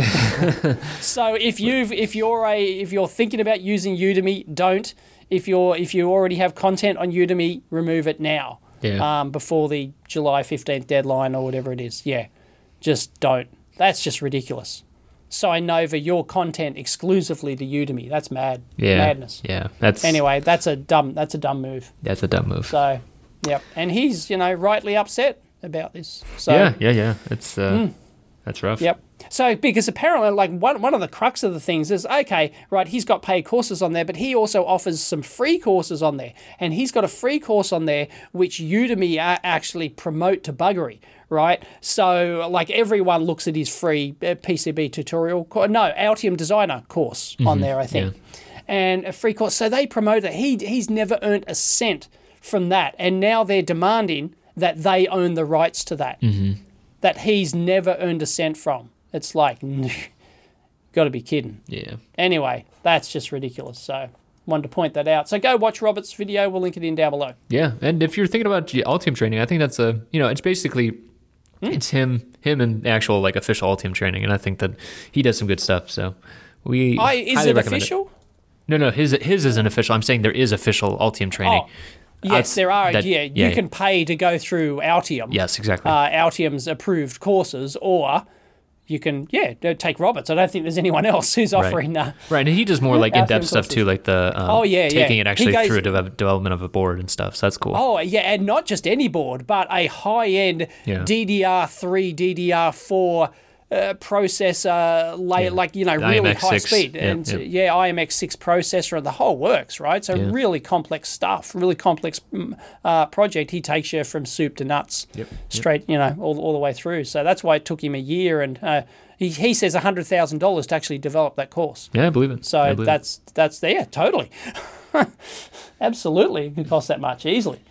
So if you're thinking about using Udemy, don't. If you already have content on Udemy, remove it now. Yeah. Before the July 15th deadline or whatever it is. Yeah. Just don't. That's just ridiculous. Sign over your content exclusively to Udemy. That's mad. Yeah. Madness. Yeah. Anyway, that's a dumb move. That's a dumb move. So, yep. And he's, rightly upset about this. So Yeah. It's that's rough. Yep. So, because apparently, one of the crux of the things is, okay, right, he's got paid courses on there, but he also offers some free courses on there. And he's got a free course on there which Udemy actually promote to buggery, right? So, everyone looks at his free PCB tutorial, Altium Designer course on there, I think. Yeah. And a free course. So, they promote it. He's never earned a cent from that. And now they're demanding that they own the rights to that. That he's never earned a cent from. It's got to be kidding. Yeah. Anyway, that's just ridiculous. So, wanted to point that out. So, go watch Robert's video. We'll link it in down below. Yeah, and if you're thinking about Altium training, I think that's it's basically it's him and the actual official Altium training, and I think that he does some good stuff. So we is highly it recommend official? it. No, his isn't official. I'm saying there is official Altium training. Oh. Yes, there are. You can pay to go through Altium. Yes, exactly. Altium's approved courses, or you can, take Roberts. I don't think there's anyone else who's offering. Right, and he does more in-depth stuff too, like the taking it actually through development of a board and stuff. So that's cool. Oh yeah, and not just any board, but a high-end DDR3, DDR4 processor, really high speed, and IMX6 processor, and the whole works, right? So really complex stuff, really complex project. He takes you from soup to nuts, straight, all the way through. So that's why it took him a year, and he says $100,000 to actually develop that course. Yeah, I believe it. So that's totally, absolutely, it could cost that much easily.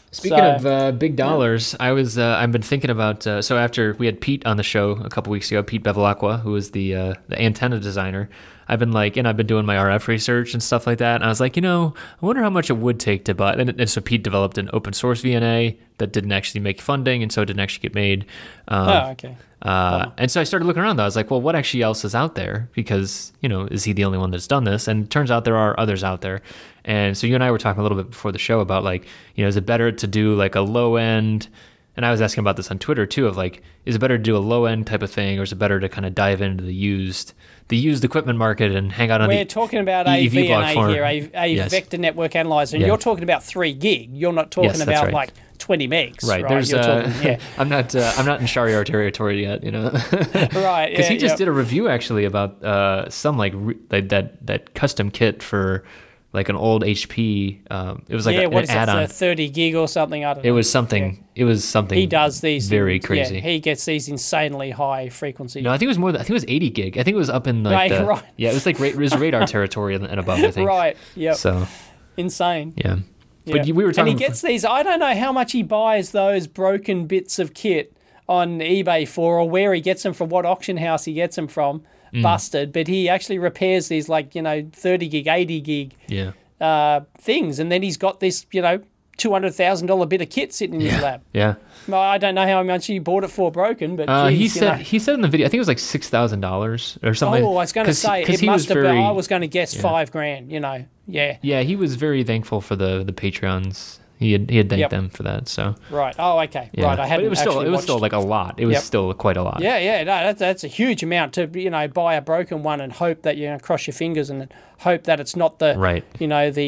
Speaking of big dollars, I've been thinking about, so after we had Pete on the show a couple weeks ago, Pete Bevilacqua, who was the antenna designer, I've been doing my RF research and stuff like that. And I was like, I wonder how much it would take to buy. And so Pete developed an open source VNA that didn't actually make funding, and so it didn't actually get made. Okay. And so I started looking around, though. I was like, well, what actually else is out there? Because, is he the only one that's done this? And it turns out there are others out there. And so you and I were talking a little bit before the show about, is it better to do like a low end? And I was asking about this on Twitter too, of is it better to do a low end type of thing, or is it better to kind of dive into the used equipment market and hang out on We're talking about a EV VNA blog here, a yes. vector network analyzer, and you're talking about 3 gig. You're not talking yes, about right. 20 megs. Right. There's I'm not in Shahryar territory yet, Right. Because he just did a review actually about some that custom kit for an old HP. It was what is add-on. it, 30 gig or something? I don't know. It was something. Yeah. It was something. He does these very crazy. Yeah, he gets these insanely high frequency. No, I think it was more. I think it was 80 gig. I think it was up in right. Yeah, it was it was radar territory and above. I think. Right. Yeah. So insane. Yeah. Yeah. But we were talking. And he gets these. I don't know how much he buys those broken bits of kit on eBay for, or where he gets them from, what auction house he gets them from, busted. But he actually repairs these 30 gig, 80 gig. Yeah. Things, and then he's got this, $200,000 bit of kit sitting in his lab. Yeah. Well, I don't know how much he bought it for broken, but geez, he said in the video, I think it was $6,000 or something. Oh, I was going to say it must have been. I was going to guess $5,000. Yeah. Yeah, he was very thankful for the Patreons. He had thanked them for that. So right. Oh, okay. Yeah. Right. I hadn't. But it was still a lot. It was still quite a lot. Yeah. No, that's a huge amount to buy a broken one and hope that cross your fingers and hope that it's not the right. The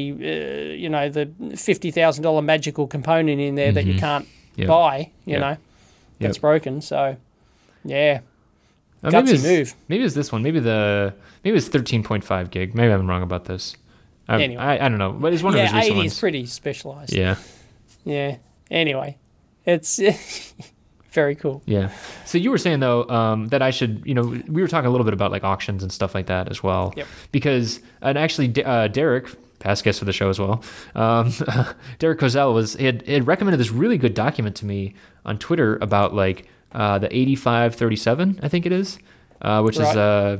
$50,000 magical component in there that you can't buy. You know, that's broken. So yeah. Gutsy move. Maybe it's this one. Maybe it's 13.5 gig. Maybe I'm wrong about this. Anyway. I don't know, but it's one of those recent 80 ones. is pretty specialized. Yeah. Anyway, it's very cool. Yeah. So you were saying though that I should, we were talking a little bit about auctions and stuff like that as well. Yep. Because actually Derek, past guest of the show as well, Derek Kozel had recommended this really good document to me on Twitter about the 8537, I think it is, which is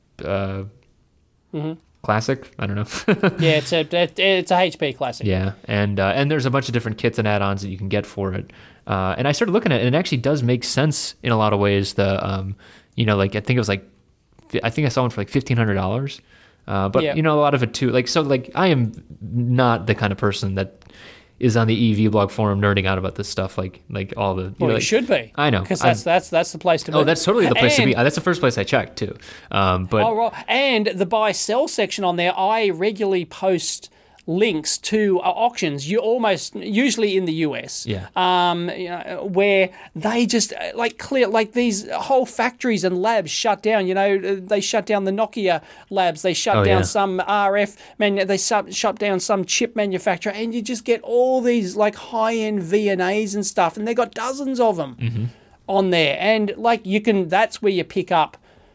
classic. I don't know. Yeah, it's a HP classic. Yeah, and there's a bunch of different kits and add-ons that you can get for it. And I started looking at it, and it actually does make sense in a lot of ways. I think it was I think I saw one for $1,500. But a lot of it too. I am not the kind of person that is on the EV blog forum nerding out about this stuff, all the. You should be. I know, because that's the place to be. Oh, that's totally the place to be. That's the first place I checked too. Right. And the buy sell section on there, I regularly post links to auctions. Usually in the US. Yeah. Where they just these whole factories and labs shut down. They shut down the Nokia labs. They shut down some RF they shut down some chip manufacturer, and you just get all these high-end VNAs and stuff, and they got dozens of them on there, and you can. That's where you pick up,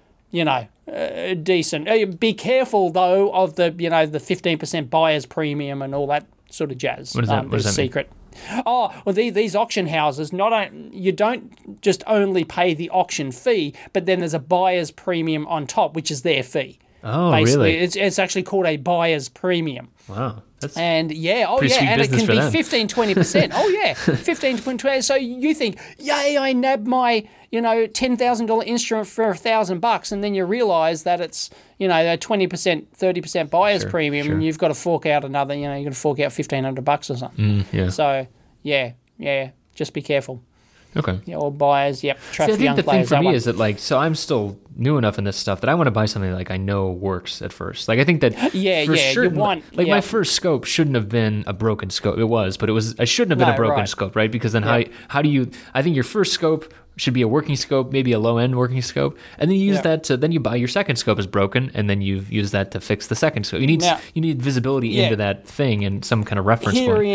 decent. Be careful though of the the 15% buyer's premium and all that sort of jazz. What does that secret mean? Oh, well, these auction houses you don't just only pay the auction fee, but then there's a buyer's premium on top, which is their fee. Oh, basically. Really? It's actually called a buyer's premium. Wow. That's and sweet and it can be them. 15-20%. Oh yeah, 15-20%. So you think, yay, I nabbed my $10,000 instrument for $1,000, and then you realise that it's a 20%, 30% buyer's premium, and you've got to fork out another. You're going to fork out $1,500 or something. Yeah. So yeah, just be careful. Okay. Yeah, or buyers, trap See, I for young think the players. thing for me is that so I'm still new enough in this stuff that I want to buy something I know works at first. I think that you want my first scope shouldn't have been a broken scope. It was, but I shouldn't have been a broken scope, right? Because then how do you? I think your first scope should be a working scope, maybe a low end working scope, and then you use that to then you buy your second scope is broken, and then you use that to fix the second scope. You need visibility into that thing and some kind of reference point.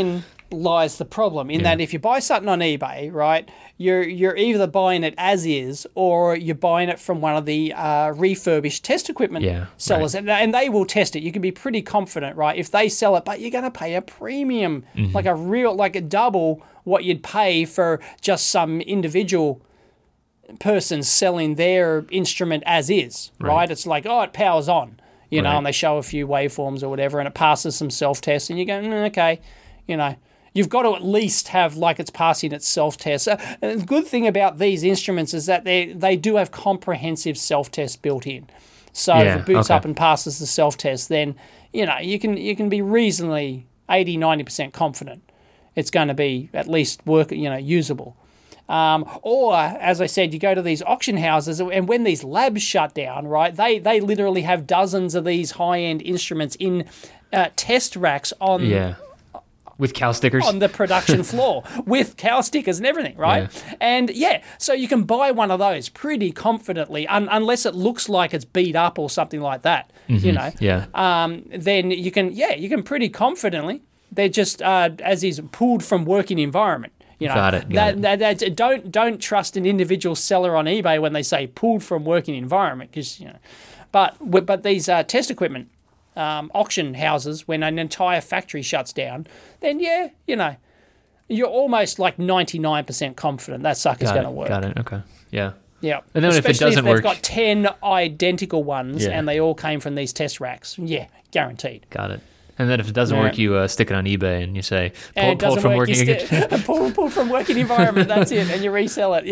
lies the problem in that if you buy something on eBay, right, you're either buying it as is or you're buying it from one of the refurbished test equipment sellers, and they will test it. You can be pretty confident, right, if they sell it, but you're going to pay a premium, like a double what you'd pay for just some individual person selling their instrument as is, right? It's like, oh, it powers on, you know, and they show a few waveforms or whatever, and it passes some self-tests, and you go, okay, you know, you've got to at least have like it's passing its self-tests. The good thing about these instruments is that they do have comprehensive self-tests built in. So if it boots up and passes the self-test, then, you know, you can be reasonably 80-90% confident it's going to be at least usable. Or, as I said, you go to these auction houses, and when these labs shut down, right, they literally have dozens of these high-end instruments in test racks on with cow stickers on the production floor with cow stickers and everything, right? And so you can buy one of those pretty confidently, unless it looks like it's beat up or something like that, you know. Then you can pretty confidently. They're just as is pulled from working environment. You know, got it. Don't trust an individual seller on eBay when they say pulled from working environment, because but these test equipment auction houses, when an entire factory shuts down, then you're almost like 99% confident that sucker's going to work. Got it. Okay. Yeah. Yeah. And then especially if it doesn't they've work, got 10 identical ones and they all came from these test racks. Yeah, guaranteed. Got it. And then if it doesn't work, you stick it on eBay and you say, pull from working pull from working environment, that's it, and you resell it,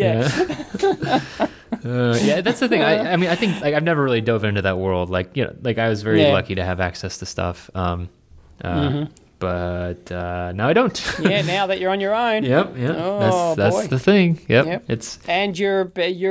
that's the thing. I mean, I think like I've never really dove into that world. Like, like I was very lucky to have access to stuff. But now I don't. Now that you're on your own. Yep. That's the thing. Yep. It's and your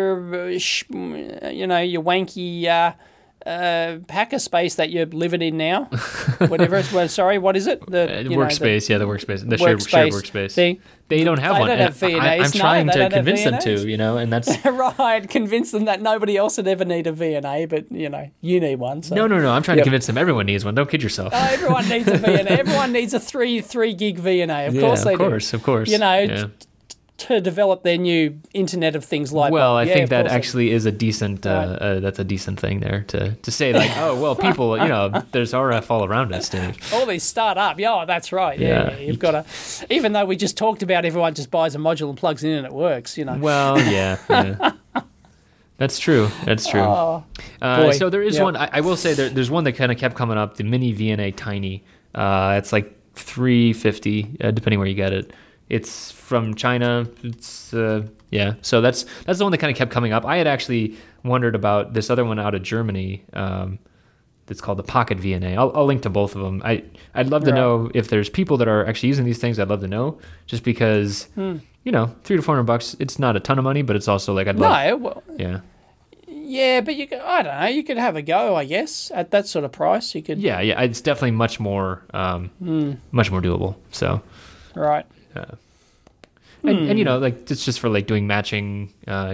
wanky hacker space that you're living in now, whatever it's. Well, sorry, what is it? The workspace. The workspace. The shared workspace thing. They don't have one. Don't have VNAs. I'm trying to convince them to, and that's right. Convince them that nobody else would ever need a VNA, but you need one. So. No. I'm trying to convince them everyone needs one. Don't kid yourself. Oh, everyone needs a VNA. Everyone needs a 3 gig VNA. Of course they do. Of course. To develop their new Internet of Things light bulb. Well, I think that actually is a decent. That's a decent thing there to say, like, oh well, people, there's RF all around us, dude. All these start-up, that's right. Yeah, you've got to. Even though we just talked about everyone just buys a module and plugs it in and it works, Well, yeah. That's true. So there is one. I will say there's one that kind of kept coming up. The Mini VNA Tiny. It's like $350, depending where you get it. It's from China. It's so that's the one that kind of kept coming up. I had actually wondered about this other one out of Germany. That's called the Pocket VNA. I'll link to both of them. I'd love to know if there's people that are actually using these things. I'd love to know, just because $300 to $400. It's not a ton of money, but it's also like I'd love. Yeah, but I don't know. You could have a go, I guess, at that sort of price. You could. Yeah. It's definitely much more doable. So. Right. And like it's just for like doing matching,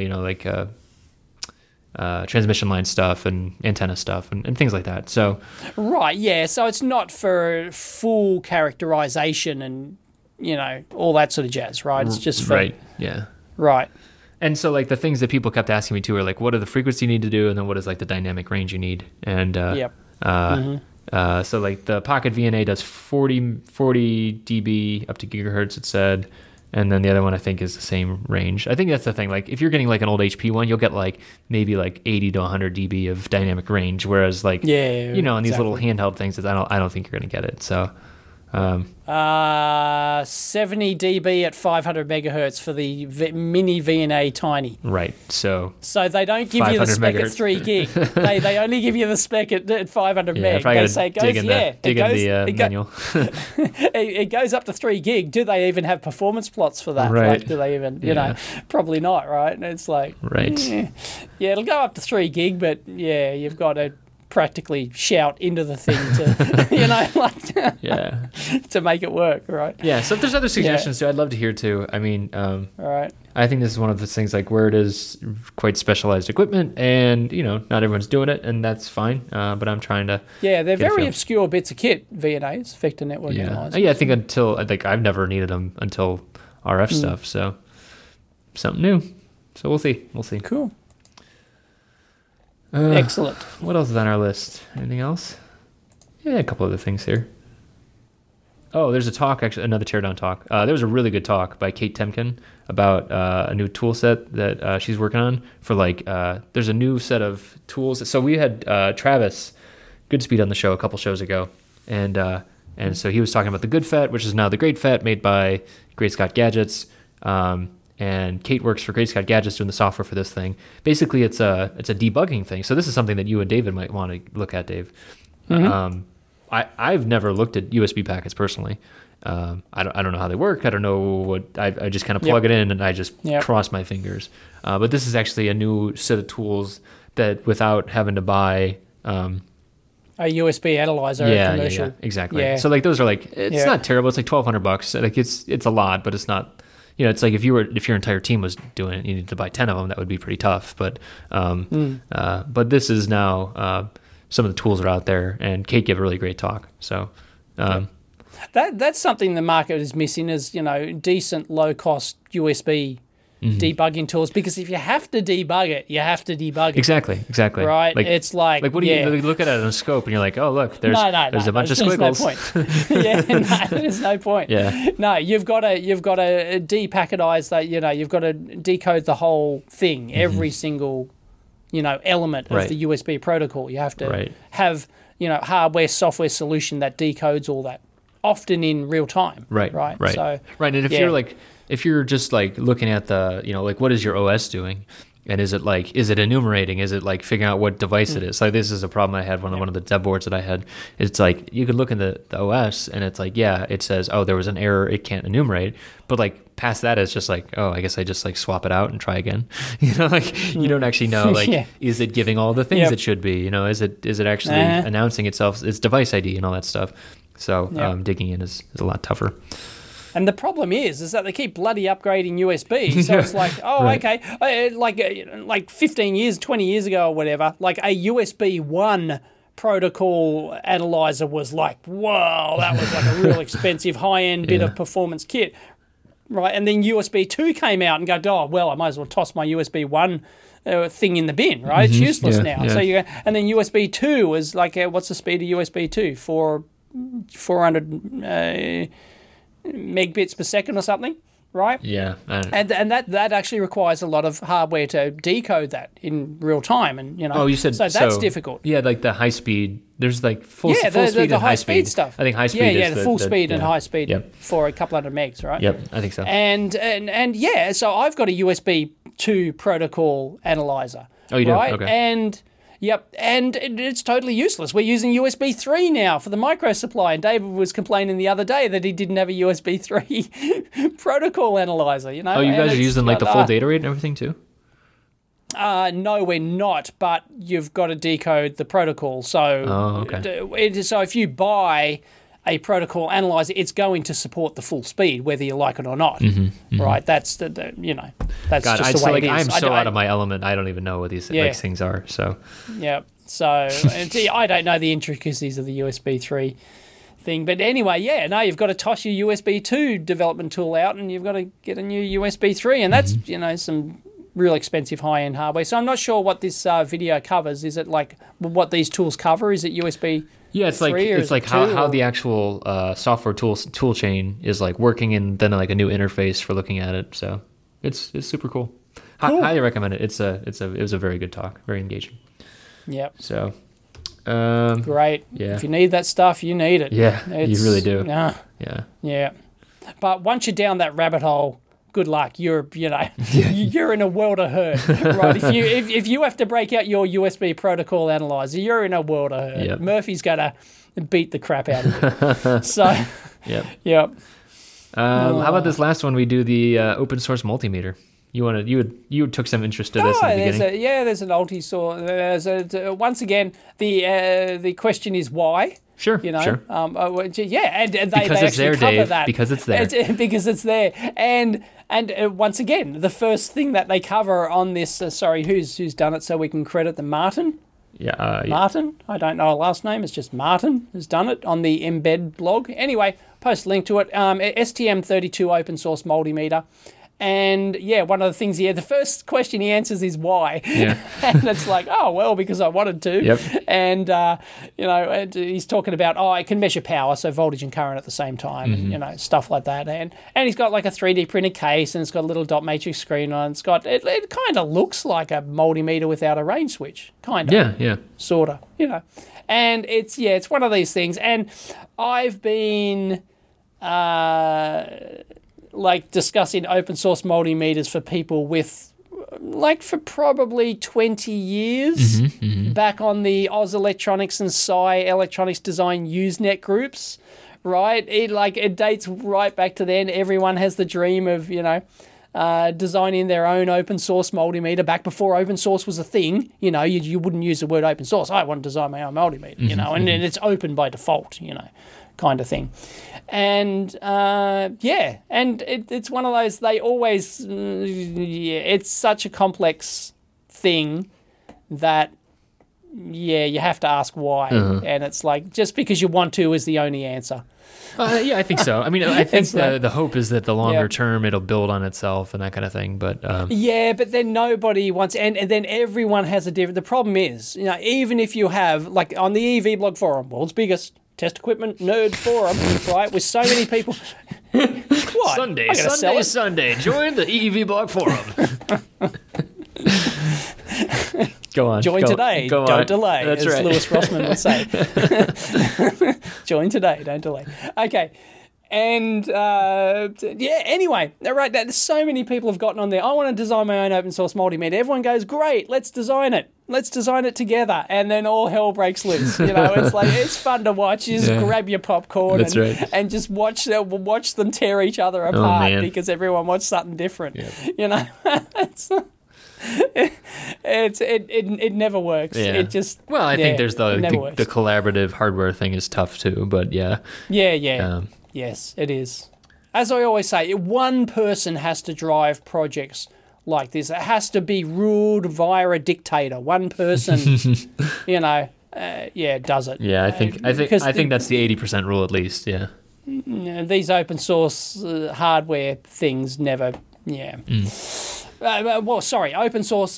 transmission line stuff and antenna stuff and things like that. So right, yeah. So it's not for full characterization and all that sort of jazz, right? It's just for right. And so like the things that people kept asking me too are like, what are the frequency you need to do, and then what is like the dynamic range you need, and so like the Pocket VNA does 40 dB up to gigahertz, it said, and then the other one I think is the same range. I think that's the thing. Like if you're getting like an old HP one, you'll get like maybe like 80 to 100 dB of dynamic range, whereas like in these little handheld things, I don't think you're gonna get it. So 70 dB at 500 megahertz for the Mini VNA Tiny. Right. So they don't give you the spec megahertz. At 3 gig. they only give you the spec at 500 meg. They say it goes. Manual. It goes up to 3 gig. Do they even have performance plots for that? Right. Like, do they even? Probably not. Right. And it's like right. Yeah, it'll go up to 3 gig, but you've got to practically shout into the thing to, you know, like Yeah. to make it work, right? Yeah. So if there's other suggestions too, I'd love to hear too. I mean, All right. I think this is one of those things like where it is quite specialized equipment, and you know, not everyone's doing it, and that's fine. But I'm trying to. Yeah, they're get a very feel. obscure bits of kit. VNAs, vector network Yeah. analyzers. Yeah. I think I've never needed them until RF stuff. So something new. So we'll see. We'll see. Cool. Uh, Excellent. What else is on our list? Anything else? Yeah, a couple other things here. Oh, there's a talk, actually, another teardown talk. There was a really good talk by Kate Temkin about a new tool set that she's working on for there's a new set of tools. So we had Travis Goodspeed on the show a couple shows ago, and so he was talking about the Good FET, which is now the Great FET, made by Great Scott Gadgets. And Kate works for Great Scott Gadgets doing the software for this thing. Basically, it's a debugging thing. So this is something that you and David might want to look at, Dave. Mm-hmm. I've never looked at USB packets personally. I don't know how they work. I don't know what. I just kind of plug it in and I just cross my fingers. But this is actually a new set of tools that, without having to buy a USB analyzer, commercial. Yeah, exactly. Yeah. So those are it's not terrible. It's like $1,200. Like it's a lot, but it's not. You know, it's like if your entire team was doing it, you need to buy 10 of them. That would be pretty tough. But this is now some of the tools are out there, and Kate gave a really great talk. So that's something the market is missing, is, you know, decent low cost USB debugging tools, because if you have to debug it, you have to debug it. Exactly. Right? It's like what do you look at it on a scope and you're like, oh look, there's a bunch of squiggles. There's no point. There's no point. Yeah. No, you've got to depacketize that. You know, you've got to decode the whole thing, every single, you know, element of the USB protocol. You have to have, you know, hardware software solution that decodes all that, often in real time. Right. So and if you're just like looking at the, you know, like what is your OS doing, and is it enumerating, is it like figuring out what device it is? Like this is a problem I had one of the dev boards that I had. It's like you could look in the OS and it's like, yeah, it says, oh, there was an error, it can't enumerate, but like past that it's just like, oh, I guess I just like swap it out and try again. You know, like you don't actually know, like is it giving all the things it should be? You know, is it actually announcing itself, its device ID and all that stuff? So digging in is a lot tougher. And the problem is that they keep bloody upgrading USB. So it's like, okay, like 15 years, 20 years ago or whatever, like a USB 1 protocol analyzer was like, whoa, that was like a real expensive high-end bit of performance kit, right? And then USB 2 came out and go, oh, well, I might as well toss my USB 1 thing in the bin, right? It's useless now. So and then USB 2 was like, what's the speed of USB 2? 400 megabits per second or something, right? Yeah. And that actually requires a lot of hardware to decode that in real time, and you know. Oh, you said so. That's difficult. Yeah, like the high speed. There's like full speed and high speed stuff. I think high speed. Yeah, the full speed and high speed for a couple hundred megs, right? Yep, I think so. And yeah, so I've got a USB 2 protocol analyzer. Oh, you do? Right? Okay. And it's totally useless. We're using USB 3 now for the micro supply, and David was complaining the other day that he didn't have a USB 3 protocol analyzer, you know. Oh, you guys are using like the full data rate and everything too? No, we're not, but you've got to decode the protocol. So, so if you buy a protocol analyzer, it's going to support the full speed, whether you like it or not. Right? That's that's just the way it is. I'm so out of my element. I don't even know what these things are. So So I don't know the intricacies of the USB 3 thing, but anyway, you've got to toss your USB 2 development tool out, and you've got to get a new USB 3, and that's some real expensive high-end hardware. So I'm not sure what this video covers. Is it like what these tools cover? Is it USB? Yeah, it's like how the actual software tool chain is like working, and then like a new interface for looking at it. So it's super cool. Highly recommend it. It was a very good talk, very engaging. Yep. So great. Yeah. If you need that stuff, you need it. Yeah, you really do. Yeah. But once you're down that rabbit hole, good luck. You're you're in a world of hurt, right? If you have to break out your USB protocol analyzer, you're in a world of hurt. Yep. Murphy's gonna beat the crap out of you. So, yep. Yep. How about this last one? We do the open source multimeter. You took some interest in this at the beginning. There's an ulti-source. Once again, the question is why. Sure. You know. Sure. And they because it's actually there, cover Dave. that Because it's there. because it's there. And once again, the first thing that they cover on this. Who's done it? So we can credit them. Martin. Yeah. Martin. I don't know her last name. It's just Martin has done it on the Embed blog. Anyway, post a link to it. STM32 open source multimeter. And one of the things the first question he answers is why. Yeah. And it's like, oh, well, because I wanted to. Yep. And, and he's talking about, it can measure power, so voltage and current at the same time, and, stuff like that. And he's got like a 3D printed case, and it's got a little dot matrix screen on. It kind of looks like a multimeter without a range switch. Kind of. Yeah. Sort of, And it's one of these things. And I've been... discussing open source multimeters for people for probably 20 years back on the Oz Electronics and Psi Electronics Design Usenet groups, right? It dates right back to then. Everyone has the dream of, designing their own open source multimeter back before open source was a thing. You wouldn't use the word open source. I want to design my own multimeter, and it's open by default, kind of thing. And and it's one of those, they always, it's such a complex thing that, you have to ask why. And it's like, just because you want to is the only answer. I think so. I mean, I think the hope is that the longer term it'll build on itself and that kind of thing. But but then nobody wants, and then everyone has a different. The problem is, even if you have, like on the EV blog forum, world's biggest test equipment nerd forum, right, with so many people. What? Sunday. Join the EV blog forum. Go on. Join today, don't delay, That's as right. Lewis Rossman would say. Join today, don't delay. Okay. And, anyway, right, there's so many people have gotten on there. I want to design my own open source multimeter. Everyone goes, great, let's design it. Let's design it together. And then all hell breaks loose. It's like, it's fun to watch. You just grab your popcorn and just watch them tear each other apart because everyone wants something different. Yeah. It never works. Yeah. It just I think there's the collaborative hardware thing is tough too, but yeah. Yes, it is. As I always say, one person has to drive projects like this. It has to be ruled via a dictator. One person, does it. Yeah, I think that's the 80% rule at least. Yeah. These open source hardware things never. Yeah. Open source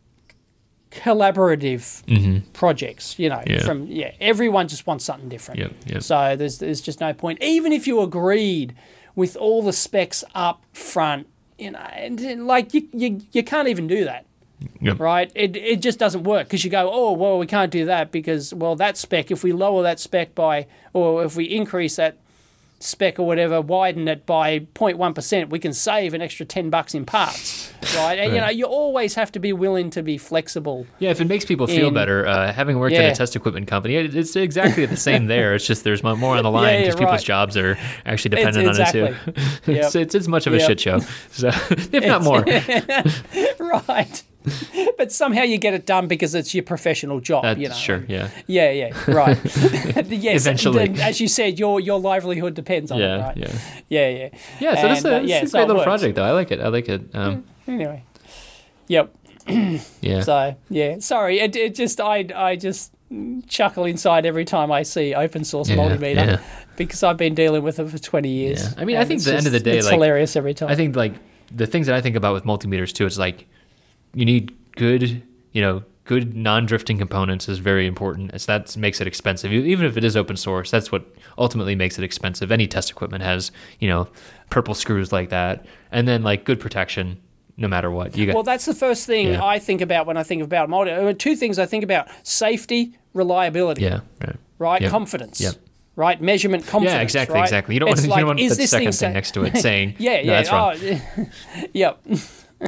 collaborative projects, everyone just wants something different. Yep. So there's just no point. Even if you agreed with all the specs up front, and like you can't even do that. Yep. Right? It just doesn't work because you go, we can't do that because, that spec, if we lower that spec by, or if we increase that spec or whatever, widen it by 0.1%, we can save an extra $10 in parts, right? And you always have to be willing to be flexible. Yeah, if it makes people feel better, having worked at a test equipment company, it's exactly the same there. It's just there's more on the line because people's jobs are actually dependent on it too. It's as much of a shit show, so if not more. Right. But somehow you get it done because it's your professional job, Sure, yeah. Yeah, right. Yes, eventually. as you said, your livelihood depends on it, right? Yeah. Yeah, so this is a great little project, though. I like it. Anyway. Yep. Yeah. So, sorry, it just, I just chuckle inside every time I see open source multimeter because I've been dealing with it for 20 years. Yeah. I mean, I think at the end of the day, it's hilarious every time. I think, the things that I think about with multimeters, too, is, you need good non-drifting components is very important. That makes it expensive. Even if it is open source, that's what ultimately makes it expensive. Any test equipment has, purple screws like that. And then good protection no matter what. Well, that's the first thing I think about when I think about multi. Two things I think about: safety, reliability. Yeah. Right. Yep. Confidence. Yep. Right, measurement, confidence. Yeah, exactly, right? exactly. You don't want the second thing next to it saying, that's wrong. Yep.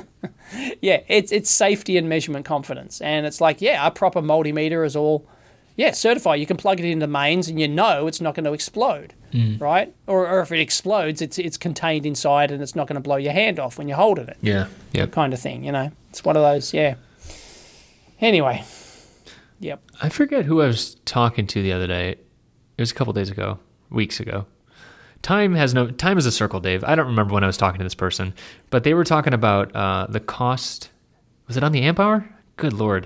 Yeah, it's safety and measurement confidence. And it's a proper multimeter is all, certify. You can plug it into mains and you know it's not going to explode, right? Or if it explodes, it's contained inside and it's not going to blow your hand off when you're holding it. Yeah. Yep. Kind of thing, It's one of those, yeah. Anyway, yep. I forget who I was talking to the other day. It was a couple days ago, weeks ago. Time is a circle, Dave. I don't remember when I was talking to this person, but they were talking about the cost. Was it on the amp hour? Good Lord.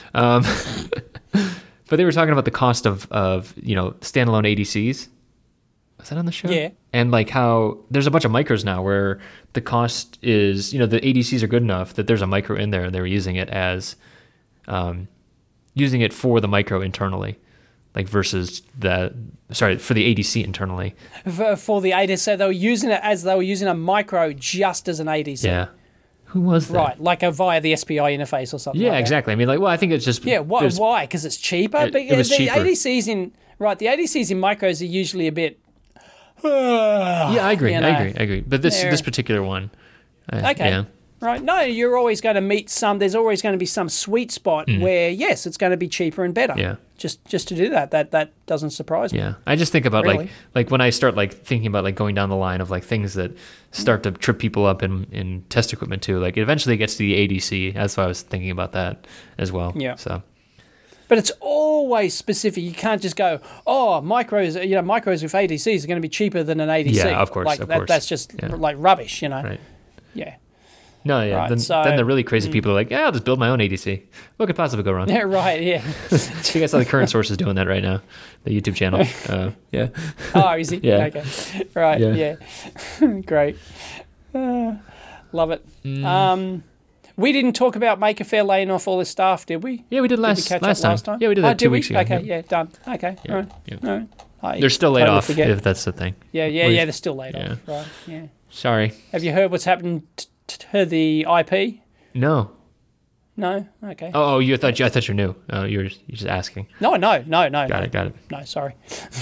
But they were talking about the cost of standalone ADCs. Was that on the show? Yeah. And like how there's a bunch of micros now where the cost is, the ADCs are good enough that there's a micro in there and they were using it as, using it for the micro internally, like versus for the ADC internally. For the ADC, so they were using it as they were using a micro just as an ADC. Yeah. Who was that? Right, like via the SPI interface or something. Yeah, like exactly. I mean, I think it's just Why? Because it's cheaper. It was cheaper. The ADCs in micros are usually a bit. Yeah, I agree. I agree. But this particular one. Okay. Yeah. Right. No, you're always going to meet there's always going to be some sweet spot where, yes, it's going to be cheaper and better. Yeah. Just to do that. That doesn't surprise me. Yeah. I just think about Really? like when I start thinking about going down the line of things that start to trip people up in test equipment too. It eventually gets to the ADC. That's why I was thinking about that as well. Yeah. So. But it's always specific. You can't just go, micros with ADCs are going to be cheaper than an ADC. Yeah, of course. That's just rubbish, Right. Yeah. No, yeah. Right, then the really crazy people are like, I'll just build my own ADC. What could possibly go wrong? Yeah, right, yeah. You guys saw the current source is doing that right now, the YouTube channel. Yeah. Oh, is he? Yeah. Okay. Right, yeah. Great. Love it. We didn't talk about Maker Faire laying off all this staff, did we? Yeah, we did last time. Yeah, we did that 2 weeks ago. Okay, yeah, done. Okay, yeah, all right. Yeah. All right. They're still laid off, if that's the thing. Yeah, they're still laid off. Right, yeah. Sorry. Have you heard what's happened to the IP? No. No? Okay. Oh, I thought you knew. Oh, you're just asking. No. Got it. No, sorry.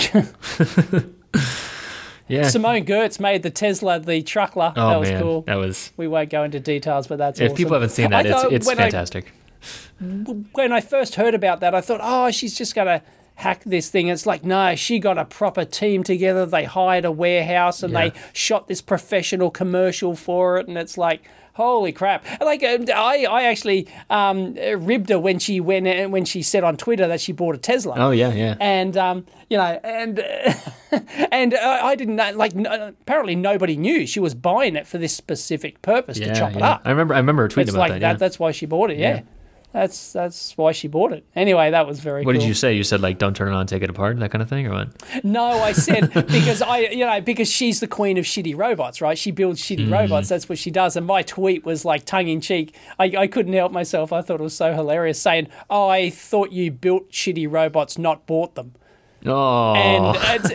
Yeah. Simone Gertz made the Tesla the truckler. Oh, that was man. cool. That was... We won't go into details, but that's If awesome. people haven't seen that, it's fantastic. When I first heard about that, I thought, she's just going to hack this thing. It's like, no, she got a proper team together. They hired a warehouse and they shot this professional commercial for it. And it's like, holy crap. I actually ribbed her when she said on Twitter that she bought a Tesla. Oh, yeah. And, and I didn't know, apparently nobody knew she was buying it for this specific purpose to chop it up. I remember her tweeting about that. That's why she bought it, yeah. That's why she bought it. Anyway, that was very cool. What did you say? You said don't turn it on, take it apart, that kind of thing, or what? No, I said because she's the queen of shitty robots, right? She builds shitty robots. That's what she does. And my tweet was tongue in cheek. I couldn't help myself. I thought it was so hilarious, saying, I thought you built shitty robots, not bought them. Oh. And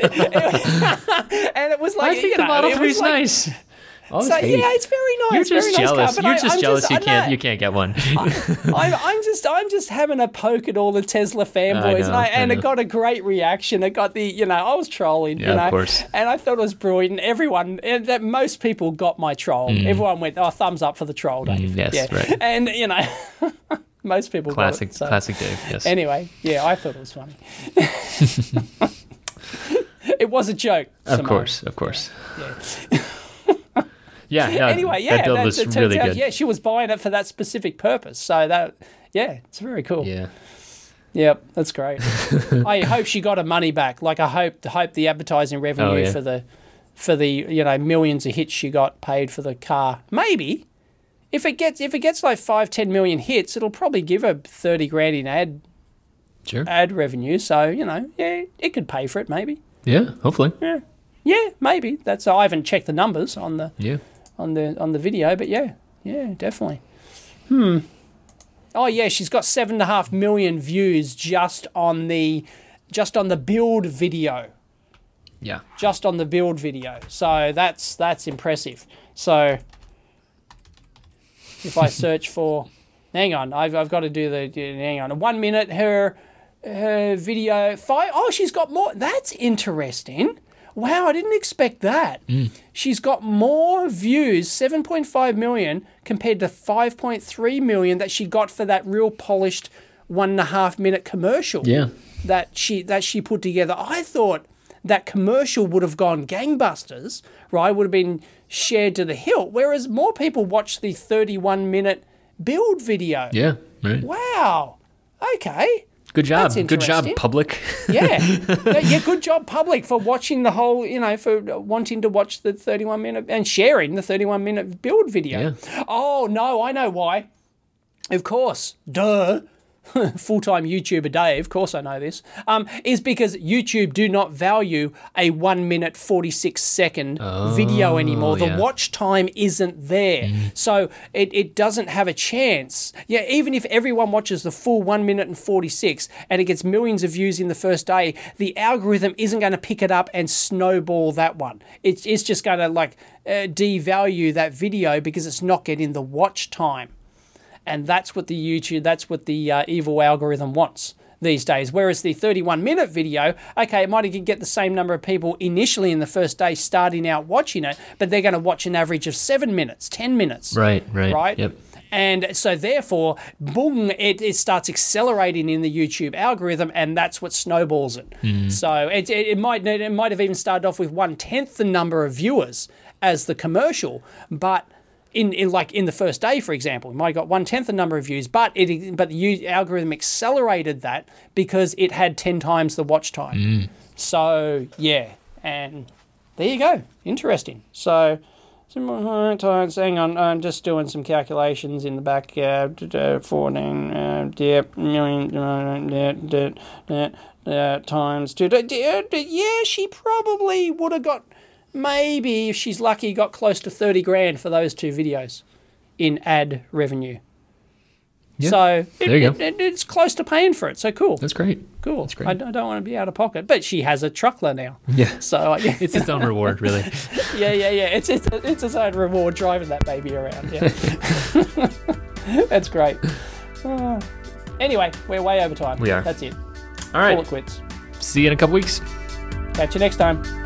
it was like, I think the Model 3 is nice. So, it's very nice. You're just jealous. You're just jealous you can't get one. I'm just having a poke at all the Tesla fanboys, and it got a great reaction. It got I was trolling, of course. And I thought it was brilliant. Everyone, that most people got my troll. Everyone went, thumbs up for the troll, Dave. Yes, right. And most people got it. So. Classic Dave. Yes. Anyway, I thought it was funny. It was a joke. Of course. Yeah. Yeah. No, anyway, that build was really good. Yeah, she was buying it for that specific purpose. So it's very cool. Yeah. Yep, that's great. I hope she got her money back. I hope the advertising revenue for the millions of hits she got paid for the car. Maybe if it gets 5-10 million hits, it'll probably give her 30 grand in ad revenue. So it could pay for it. Maybe. Yeah, hopefully. Yeah, maybe. I haven't checked the numbers on the video, but yeah, definitely. Oh yeah, she's got 7.5 million views just on the build video. Yeah. Just on the build video. So that's impressive. So if I search for, hang on, I've got to do hang on. 1 minute her video 5. Oh, she's got more. That's interesting. Wow, I didn't expect that. She's got more views, 7.5 million, compared to 5.3 million that she got for that real polished 1.5 minute commercial Yeah. that she put together. I thought that commercial would have gone gangbusters, right? Would have been shared to the hilt, whereas more people watched the 31-minute build video. Yeah. Right. Wow. Okay. Good job. That's Good job, interesting. public. Yeah. Yeah, good job, public, for watching the whole, for wanting to watch the 31-minute and sharing the 31-minute build video. Yeah. Oh, no, I know why. Of course. Duh. Full-time YouTuber Dave, of course I know this, is because YouTube do not value a 1 minute 46-second video anymore. The yeah. watch time isn't there. So it doesn't have a chance. Yeah, even if everyone watches the full 1 minute and 46 and it gets millions of views in the first day, the algorithm isn't going to pick it up and snowball that one. It's just going to devalue that video because it's not getting the watch time. And that's what the evil algorithm wants these days. Whereas the 31-minute video, okay, it might get the same number of people initially in the first day starting out watching it, but they're going to watch an average of 7 minutes, 10 minutes. Right. Yep. And so therefore, boom, it starts accelerating in the YouTube algorithm, and that's what snowballs it. So it might have even started off with 1/10 the number of viewers as the commercial, but in the first day, for example, you might have got 1/10 the number of views, but the algorithm accelerated that because it had 10 times the watch time. So yeah, and there you go. Interesting. So hang on, I'm just doing some calculations in the back. 14 times 2. Yeah, she probably would have got. Maybe, if she's lucky, got close to 30 grand for those 2 videos in ad revenue. Yeah. So there you go. It's close to paying for it. So cool. That's great. Cool. That's great. I don't want to be out of pocket, but she has a truckler now. Yeah. So It's its own reward, really. yeah. It's its own reward driving that baby around. Yeah. That's great. Anyway, we're way over time. We are. That's it. All right. Call it quits. See you in a couple weeks. Catch you next time.